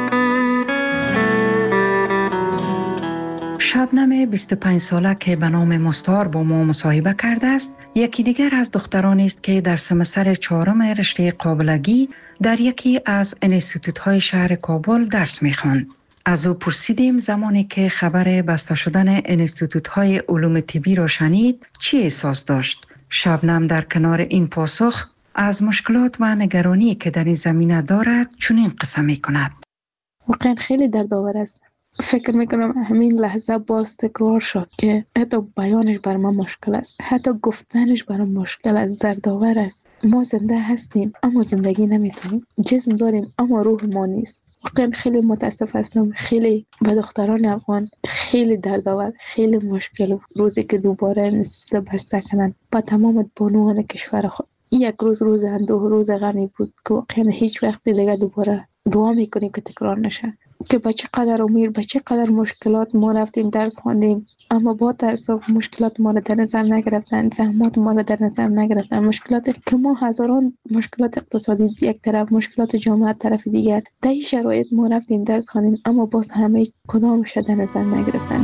شبنم بیست و پنج ساله که به نام مستار با ما مصاحبه کرده است، یکی دیگر از دخترانی است که در سمستر چهارم رشته قابلگی در یکی از انستیتوت‌های شهر کابل درس می‌خواند. از او پرسیدیم زمانی که خبر بسته شدن انستیتوت‌های علوم طبی را شنید چی احساس داشت. شبنم در کنار این پاسخ از مشکلات و نگرانی که در این زمینه دارد چنین قصه می‌کند. واقعا خیلی دردآور است. فکر میکنم همین لحظه باز تکرار شد که حتی بیانش بر من مشکل است، حتی گفتنش برام مشکل است، دردآور است. ما زنده هستیم اما زندگی نمیتونیم، جسم داریم اما روح ما نیست. واقعا خیلی متاسف هستم. خیلی به دختران افغان خیلی دردآور، خیلی مشکل. روزی که دوباره اینستیتوت بسته کردن با تمام بانوان کشور خود، یک روز روز اندوه، روز غمی بود که واقعا هیچ وقتی دیگه دوباره دعا میکنیم که تکرار نشه. که با چقدر امید، با چقدر مشکلات ما رفتیم درس خواندیم اما با تأسف مشکلات ما را در نظر نگرفتن، زحمات ما را در نظر نگرفتن. مشکلات که ما هزاران مشکلات اقتصادی یک طرف، مشکلات جامعه طرف دیگر، در این شرایط ما رفتیم درس خواندیم اما باز همه کدامش در نظر نگرفتن.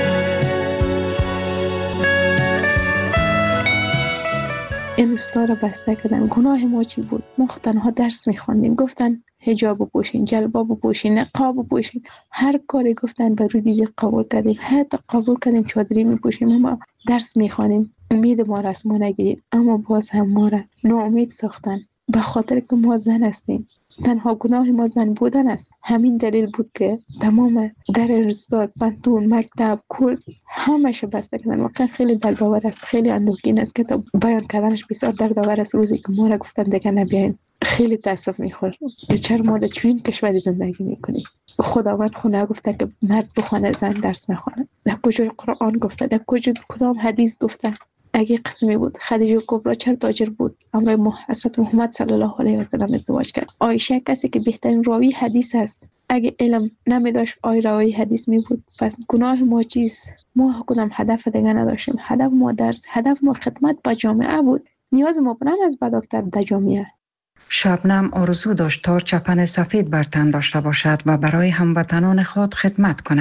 این استاد را بسته کردن. گناه ما چی بود؟ ما تنها درس می‌خواندیم. گفتن حجاب بپوشین، جلباب بپوشین، نقاب بپوشین، هر کاری گفتن به رو دیگه قبول کردیم. حتی قبول کردیم چادری میپوشیم اما درس میخوانیم. امید ما را از ما نگیرید اما باز هم ما را ناامید ساختن به خاطر که ما زن هستیم. تنها گناه ما زن بودن است. همین دلیل بود که تمام در استاد، پانتون، مکتب، کورس همش بسته کردن. واقعا خیلی دردآور است، خیلی اندوهگین است که بیان کردنش بسیار دردآور است. روزی که ما را گفتن دیگه نبیاین خیلی تاسف میخورم که چرا ما در چنین کشوری زندگی میکنیم. خداوند خونه گفته که مرد بخونه، زن درس نخونه. در کجای قرآن گفته؟ در کجای کدام حدیث گفته؟ اگه قسمی بود خدیجه کبرا چرا تاجر بود؟ امر حضرت محمد صلی الله علیه و سلم ازدواج کرد. عایشه کسی که بهترین راوی حدیث است. اگه علم نمیداشت آی راوی حدیث می بود. پس گناه ما چیست؟ ما کدام هدف دیگه نداشتیم. هدف ما درس، هدف ما خدمت به جامعه بود. نیاز ما برام از بداکتر در جامعه. شبنم آرزو داشت تا چپن سفید بر تن داشته باشد و برای هموطنان خود خدمت کند.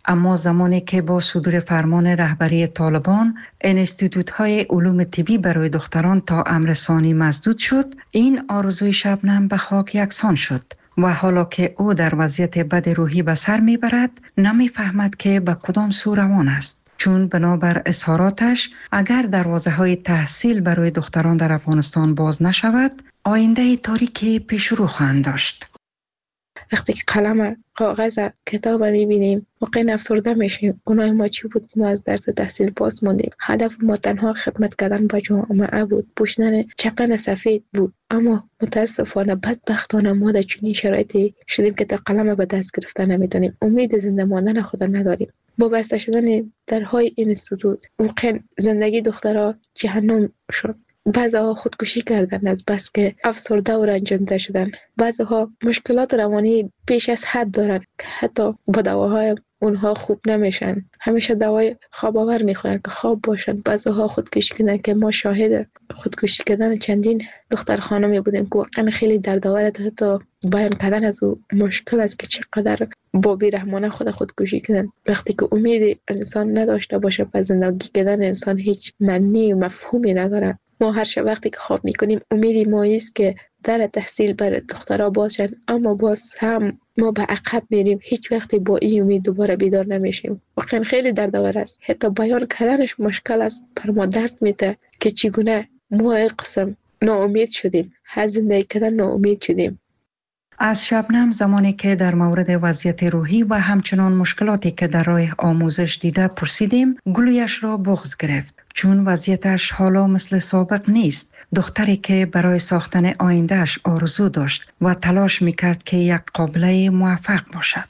اما زمانی که با صدور فرمان رهبری طالبان انستیتوت‌های علوم طبی برای دختران تا امر ثانی مسدود شد، این آرزوی شبنم به خاک یکسان شد و حالا که او در وضعیت بد روحی به سر میبرد نمیفهمد که به کدام سو روان است. چون بنابر اظهاراتش اگر دروازه‌های تحصیل برای دختران در افغانستان باز نشود، آینده تاریکی پیش رو خواهند داشت. وقتی که قلم، کاغذ، کتاب میبینیم واقعا افسرده میشیم. گناه ما چی بود که ما از درس تحصیل باز موندیم؟ هدف ما تنها خدمت کردن با جامعه بود، پوشیدن چپن سفید بود. اما متاسفانه بدبختانه ما در چنین شرایطی شدیم که تا قلم به دست گرفتن نمیتونیم. امید زنده ماندن خود نداریم. با بسته شدن درهای اینستیتوت واقعا زندگی دخترها جهنم شد. بعضی‌ها خودکشی کردند از بس که افسرده و رنجانده شدن. بعضی‌ها مشکلات روانی پیش از حد دارند که حتی با دواهای اونها خوب نمیشن. همیشه دوای خواب آور میخورن که خواب باشن. بعضی‌ها خودکشی کردن که ما شاهد خودکشی کردن چندین دختر خانمی بودیم که واقعا خیلی دردآور است. حتی بیان کردن از او مشکل است که چقدر با بی‌رحمانه خود خودکشی کردن. وقتی که امید انسان نداشته باشه، پس زندگی کردن انسان هیچ معنی و مفهومی نداره. ما هر شب وقتی که خواب میکنیم امیدی ما است که در تحصیل برای دخترها باز شن، اما باز هم ما به عقب میریم. هیچ وقتی با این امید دوباره بیدار نمیشیم. واقعا خیلی دردآور است. حتی بیان کردنش مشکل است. پر ما درد میده که چگونه ما این قسم ناامید شدیم، از زندگی کردن ناامید شدیم. از شبنم زمانی که در مورد وضعیت روحی و همچنان مشکلاتی که در راه آموزش دیده پرسیدیم، گلویش را بغض گرفت، چون وضعیتش حالا مثل سابق نیست. دختری که برای ساختن آیندهش آرزو داشت و تلاش میکرد که یک قابله موفق باشد.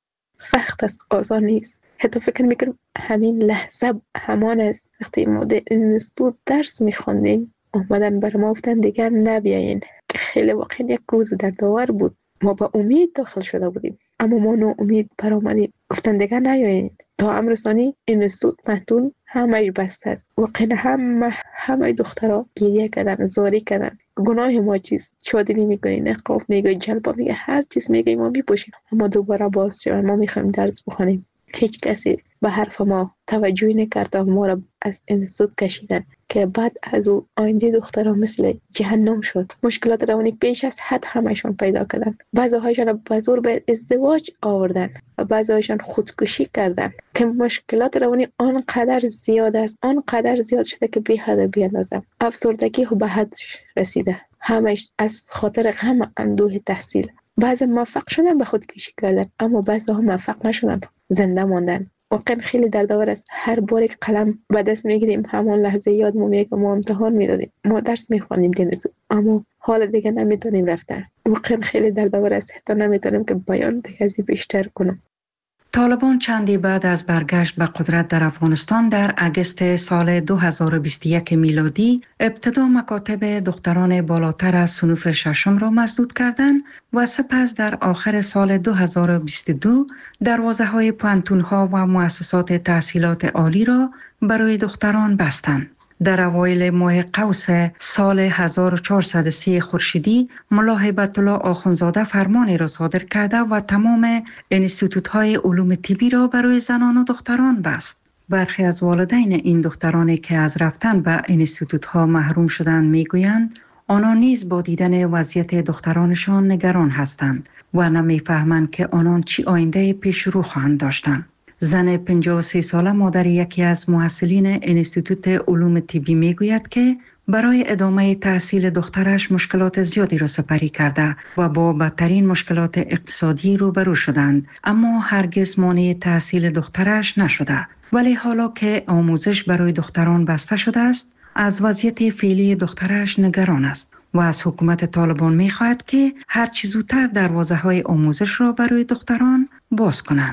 سخت است، آسان نیست. حتی فکر میکنم همین لحظه همان است وقتی ما در اینستیتوت درس میخوندیم اومدن بر ما گفتن دیگه نبیاین. خیلی واقعا یک روز دردآور بود. ما با امید داخل شده بودیم، اما ما ناامید برآمدیم. گفتن دیگه نیاین. تا امر ثانی اینستیتوت مهتون همه بسته است. واقعا همه همه دخترها گریه کردن، زاری کردن. گناه ما چیست؟ شادی میکنی، نقاب میگی، جلبا میگی، هر چیز میگی ما میپوشیم، اما دوباره باز شد. ما میخوایم درس بخونیم. هیچ کسی به حرف ما توجهی نکرد و ما را از اینستیتوت کشیدن که بعد از او آینده دخترها مثل جهنم شد. مشکلات روانی پیش از حد همشون پیدا کردن. بعضی هایشان به زور به ازدواج آوردن و بعضی هایشان خودکشی کردن که مشکلات روانی آنقدر زیاد است، آنقدر زیاد شده که بی حد بی اندازه. افسردگی به حد رسیده، همش از خاطر غم اندوه تحصیل. بعضی موفق شدن به خودکشی کردن، اما بعضی ها موفق نشدن، زنده ماندن. واقعا خیلی دردآور است. هر بار که قلم به دست میگیریم همون لحظه یاد میاد که ما امتحان میدادیم، ما درس میخوانیم دینسو، اما حال دیگه نمیتونیم رفتن. واقعا خیلی دردآور است. حتی نمیتونم که بیان دیگه ازی بیشتر کنم. طالبان چندی بعد از برگشت به قدرت در افغانستان در اگست سال دو هزار و بیست و یک میلادی ابتدا مکاتب دختران بالاتر از صنوف ششم را مسدود کردند و سپس در آخر سال دو هزار و بیست و دو دروازه‌های پوهنتون‌ها و مؤسسات تحصیلات عالی را برای دختران بستند. در اوایل ماه قوس سال هزار و چهارصد و سه خورشیدی ملا هیبت الله آخوندزاده فرمانی را صادر کرده و تمام انستیتوت‌های علوم طبی را برای زنان و دختران بست. برخی از والدین این دخترانی که از رفتن به انستیتوت‌ها محروم شدند میگویند آنان نیز با دیدن وضعیت دخترانشان نگران هستند و نمیفهمند که آنان چی آینده پیش رو خواهند داشتند. زن پنجاه و سه ساله مادر یکی از محصلین انستیتوت علوم طبی میگوید که برای ادامه تحصیل دخترش مشکلات زیادی را سپری کرده و با بدترین مشکلات اقتصادی روبرو شدند، اما هرگز مانع تحصیل دخترش نشده. ولی حالا که آموزش برای دختران بسته شده است، از وضعیت فعلی دخترش نگران است و از حکومت طالبان می‌خواهد که هر چه زودتر دروازه‌های آموزش را برای دختران باز کنند.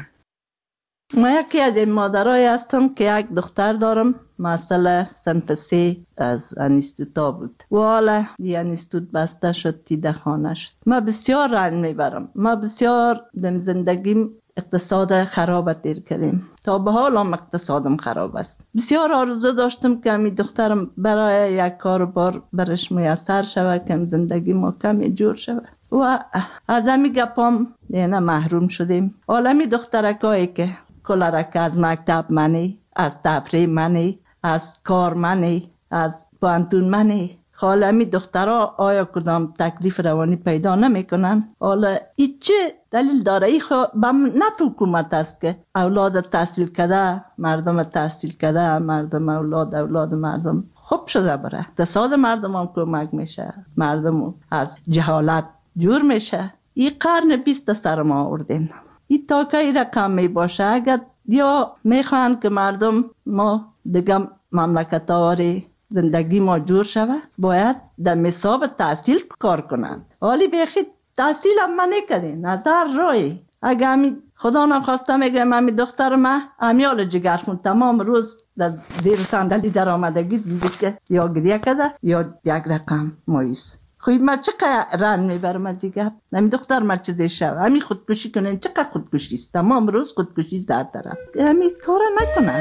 ما یکی از این مادرای هستم که یک دختر دارم، مسئله صنف سی از انستیتوت بود و حالا این انستیتوت بسته شد، تیده خانه شد. ما بسیار رنج میبرم. ما بسیار در زندگیم اقتصاد خراب تیر کردیم. تا به حال هم اقتصادم خراب است. بسیار آرزو داشتم که می دخترم برای یک کار بار برش میسر شود که زندگی ما کمی جور شود و از همی گپام دیگه محروم شدیم. عالمی دخترکایی که کل که از مکتب منی، از تفریح منی، از کار منی، از پانتون منی. حالا می دخترها آیا کدام تکلیف روانی پیدا نمی کنن؟ حالا ای چه دلیل داره؟ ای خو به نفع حکومت است که اولاد تحصیل کرده، مردم تحصیل کرده، مردم اولاد اولاد مردم خوب شده بره. اقتصاد مردم هم کمک میشه، مردم از جهالت جور میشه. این قرن بیست سر ما آوردین. این تا که این رقم می باشه، اگر یا میخوان که مردم ما دیگه مملکت آوری زندگی ما جور شود، باید در مساب تحصیل کار کنند. حالی بیخی تحصیل هم من نکردین، نظر روی. اگه همی خدا نخواسته میگه همی دختر ما امیال جگرشون تمام روز در زیر صندلی در آمدگی دیدید که یا گریه کرده یا یک رقم مایوس. خوی ما چقدر رن میبرم از دیگه، همی دختر ما چیزی شد همی خودکشی کنن، چقدر خودکشی است، تمام روز خودکشی در طرف. همی کار نکنن.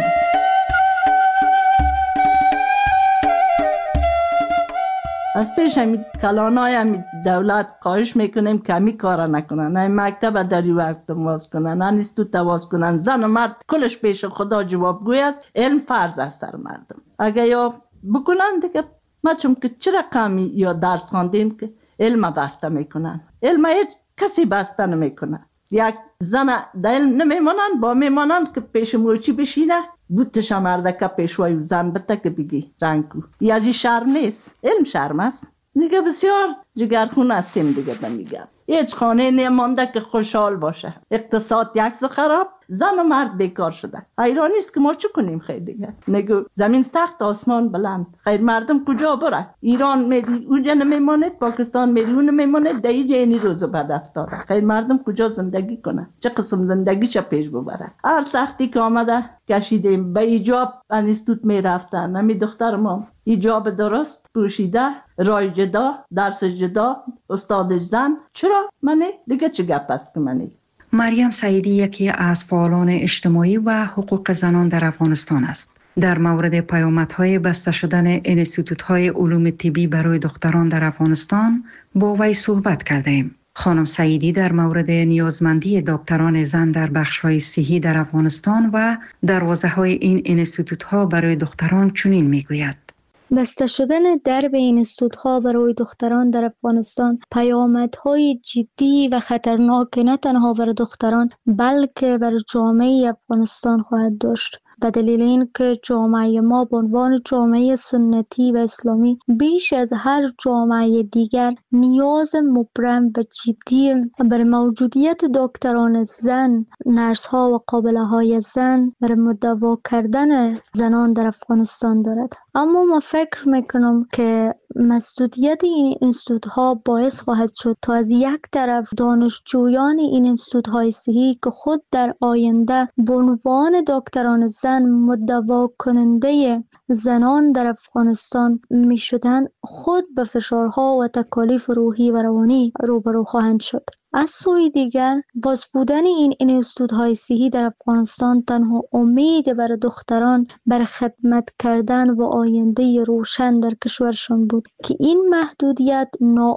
از پیش همی کلانای همی دولت خواهش میکنیم که همی کارا نکنن، همی مکتب داری وقت واز کنن، انستوت واز کنن. زن و مرد کلش پیش خدا جوابگوی است. علم فرض است سر مردم. اگه یا بکنن دیگه ما چون که چه رقمی یا درس خواندین که علم بسته میکنن. علم هیچ کسی بسته نمیکنه. یک زن در علم نمیمانن، با میمانن که پیش موچی بشینه بوتش مرده پیشوای زن بته که بگی رنگو. ای از این شرم نیست. علم شرم است. دیگه بسیار جگرخون هستیم دیگه بمیگم. هیچ خانه نمانده که خوشحال باشه. اقتصاد یک سو خراب، زن و مرد بیکار شده. حیران نیست که ما چه کنیم خیر دیگه. نگو زمین سخت آسمان بلند. خیر مردم کجا بره؟ ایران میری اونجا نمیماند، پاکستان میری اون نمیماند، در اینجا اینی روزو بد افتاده. خیر مردم کجا زندگی کنه؟ چه قسم زندگی چه پیش ببره؟ هر سختی که آمده کشیدیم. به ایجاب انستوت میرفتن. نمی دختر ما ایجاب درست پوشیده، رای جدا، درس جدا، استاد زن. چرا منی؟ دیگه چه گپ است که منی؟ مریم سعیدی یکی از فعالان اجتماعی و حقوق زنان در افغانستان است. در مورد پیامدهای بسته شدن انستیتوت‌های علوم طبی برای دختران در افغانستان با وی صحبت کردیم. خانم سعیدی در مورد نیازمندی دکتران زن در بخش‌های صحی در افغانستان و دروازه‌های این انستیتوت‌ها برای دختران چنین می‌گوید: بسته شدن درب انستیتوت‌ها برای دختران در افغانستان پیامدهای جدی و خطرناک نه تنها برای دختران بلکه برای جامعه افغانستان خواهد داشت. به دلیل اینکه جامعه ما به عنوان جامعه سنتی و اسلامی بیش از هر جامعه دیگر نیاز مبرم و جدی برای موجودیت دکتران زن، نرس ها و قابله های زن برای مدوا کردن زنان در افغانستان دارد. اما ما فکر میکنم که مسدودیت این انستیتوت ها باعث خواهد شد تا از یک طرف دانشجویان این انستیتوت های صحی که خود در آینده به عنوان دکتران زن مدوا کننده زنان در افغانستان می شدن خود به فشارها و تکالیف روحی و روانی روبرو خواهند شد. از سوی دیگر باز بودن این انستیتوت‌های صحی در افغانستان تنها امید برای دختران برای خدمت کردن و آینده روشن در کشورشان بود که این محدودیت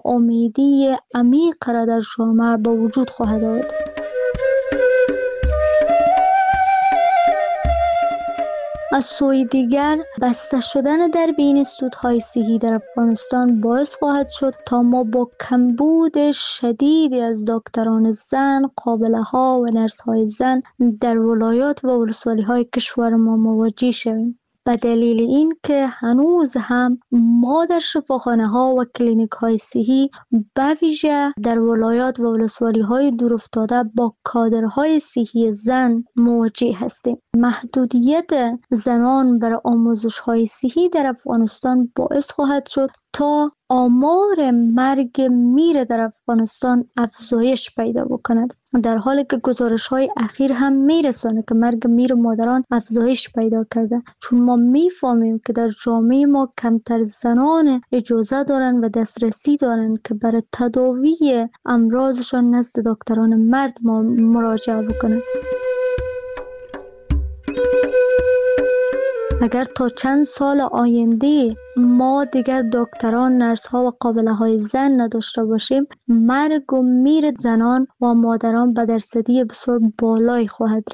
ناامیدی عمیق را در جامعه به وجود خواهد آورد. از سوی دیگر بسته شدن در بین انستیتوت‌های صحی در افغانستان باعث خواهد شد تا ما با کمبود شدیدی از دکتران زن، قابله ها و نرس های زن در ولایات و ولسوالی های کشور ما مواجه شویم. به دلیل این که هنوز هم ما در شفاخانه ها و کلینیک های صحی به ویژه در ولایات و ولسوالی های دور افتاده با کادرهای صحی زن مواجه هستیم. محدودیت زنان برای آموزش های صحی در افغانستان باعث خواهد شد تا آمار مرگ میر در افغانستان افزایش پیدا بکند، در حالی که گزارش های اخیر هم میرسانه که مرگ میر مادران افزایش پیدا کرده، چون ما میفهمیم که در جامعه ما کمتر زنان اجازه دارن و دسترسی دارن که برای تداوی امراضشان نزد دکتران مرد ما مراجعه بکنن. اگر تا چند سال آینده ما دیگر دکتران، نرس ها و قابله های زن نداشته باشیم، مرگ و میر زنان و مادران به درصدی بسیار بالایی خواهد رسید.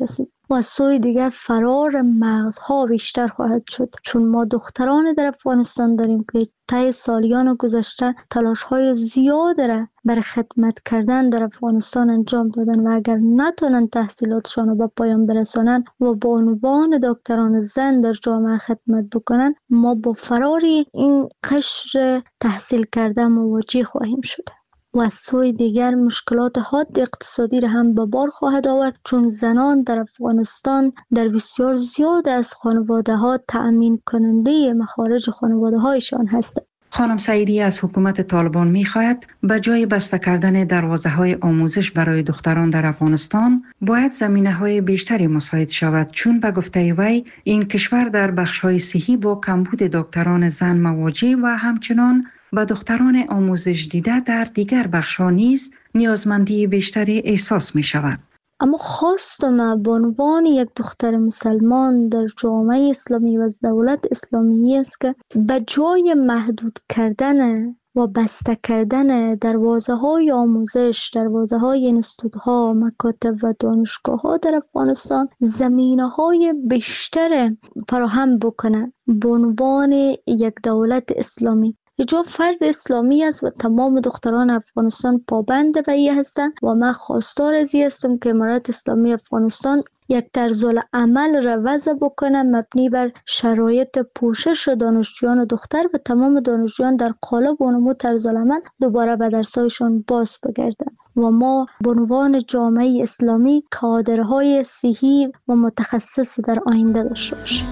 و از سوی دیگر فرار مغزها بیشتر خواهد شد، چون ما دختران در افغانستان داریم که طی سالیان گذشته تلاش‌های زیاد را برای خدمت کردن در افغانستان انجام دادن و اگر نتونن تحصیلاتشان را به پایان برسانن و با عنوان دکتران زن در جامعه خدمت بکنن، ما با فرار این قشر تحصیل کرده مواجه خواهیم شد. و از سوی دیگر مشکلات حاد اقتصادی را هم به بار خواهد آورد، چون زنان در افغانستان در بسیار زیاد از خانواده ها تأمین کننده مخارج خانواده هایشان هستند. خانم سعیدی از حکومت طالبان می‌خواهد به جای بسته کردن دروازه‌های آموزش برای دختران در افغانستان باید زمینه‌های بیشتری مساعد شود، چون به گفته وی این کشور در بخش‌های صحی با کمبود دکتران زن مواجه و همچنان به دختران آموزش دیده در دیگر بخش‌ها نیز نیازمندی بیشتری احساس می‌شود. اما خواستم به عنوان یک دختر مسلمان در جامعه اسلامی و دولت اسلامی است که به جای محدود کردن و بسته کردن دروازه‌های آموزش، دروازه‌های انستیتوت‌ها، مکاتب و دانشگاه‌ها در افغانستان زمینه‌های بیشتر فراهم بکنند. به عنوان یک دولت اسلامی حجاب فرض اسلامی است و تمام دختران افغانستان پابند به این هستند و من خواستار از این هستم که امارت اسلامی افغانستان یک طرز العمل را وضع بکنه مبنی بر شرایط پوشش دانشجویان دختر و تمام دانشجویان در قالب و نمود طرز العمل دوباره به درسایشان باز بگردند و ما به عنوان جامعه اسلامی کادرهای صحی و متخصص در آینده داشته باشیم.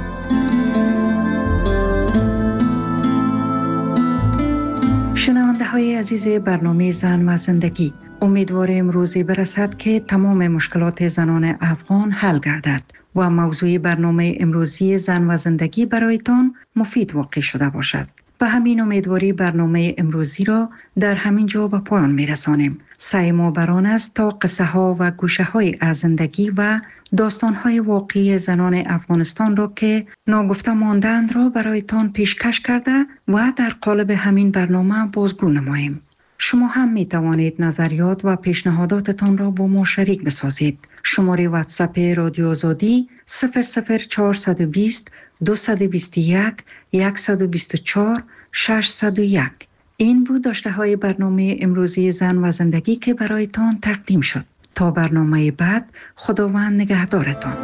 شنونده های عزیز برنامه زن و زندگی، امیدواریم روزی برسد که تمام مشکلات زنان افغان حل گردد و موضوع برنامه امروزی زن و زندگی برایتان مفید واقع شده باشد. به همین امیدواری برنامه امروزی را در همین جا به پایان می رسانیم. سعی ما بر آن است تا قصه ها و گوشه های از زندگی و داستان های واقعی زنان افغانستان را که ناگفته ماندند را برایتان پیشکش کرده و در قالب همین برنامه بازگو نماییم. شما هم می توانید نظریات و پیشنهاداتتان را با ما شریک بسازید. شماره واتساپ رادیو آزادی صفر صفر چهارصد و بیست دویست و بیست و یک صد و بیست و چهار ششصد و یک. این بود داشته های برنامه امروزی زن و زندگی که برایتان تقدیم شد. تا برنامه بعد، خداوند نگهدارتان.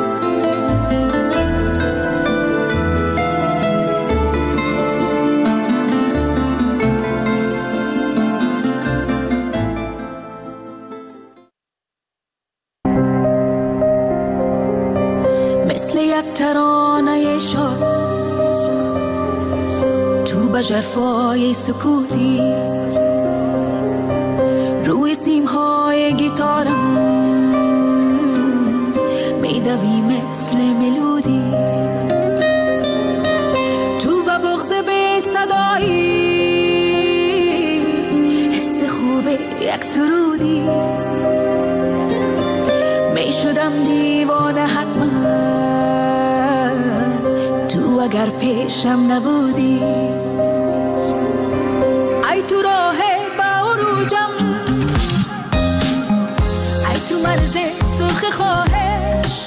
مثل یک ترانه شاد تو به ژرفای سکوتی روی سیمهای گیتارم میدوی مثل ملودی تو به بغض به صدایی حس خوب یک سرودی میشدم دیوانه حتما تو اگر پیشم نبودی. ای تو راه با عروجم، ای تو مرز سرخ خواهش،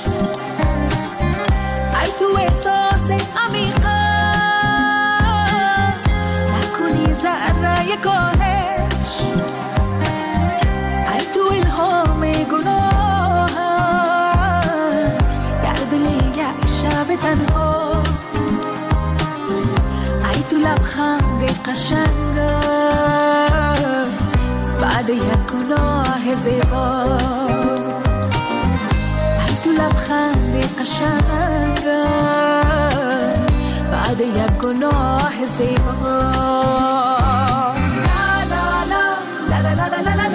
ای تو احساس عمیقم نکنی ذره کاهش، ای تو الهام گناهم در دل یک شب تنها، ای تو لبخند قشنگم بعد یک گناه زیبا، ای تو لبخند قشنگم بعد یک گناه زیبا. لا لا لا لا لا لا لا لا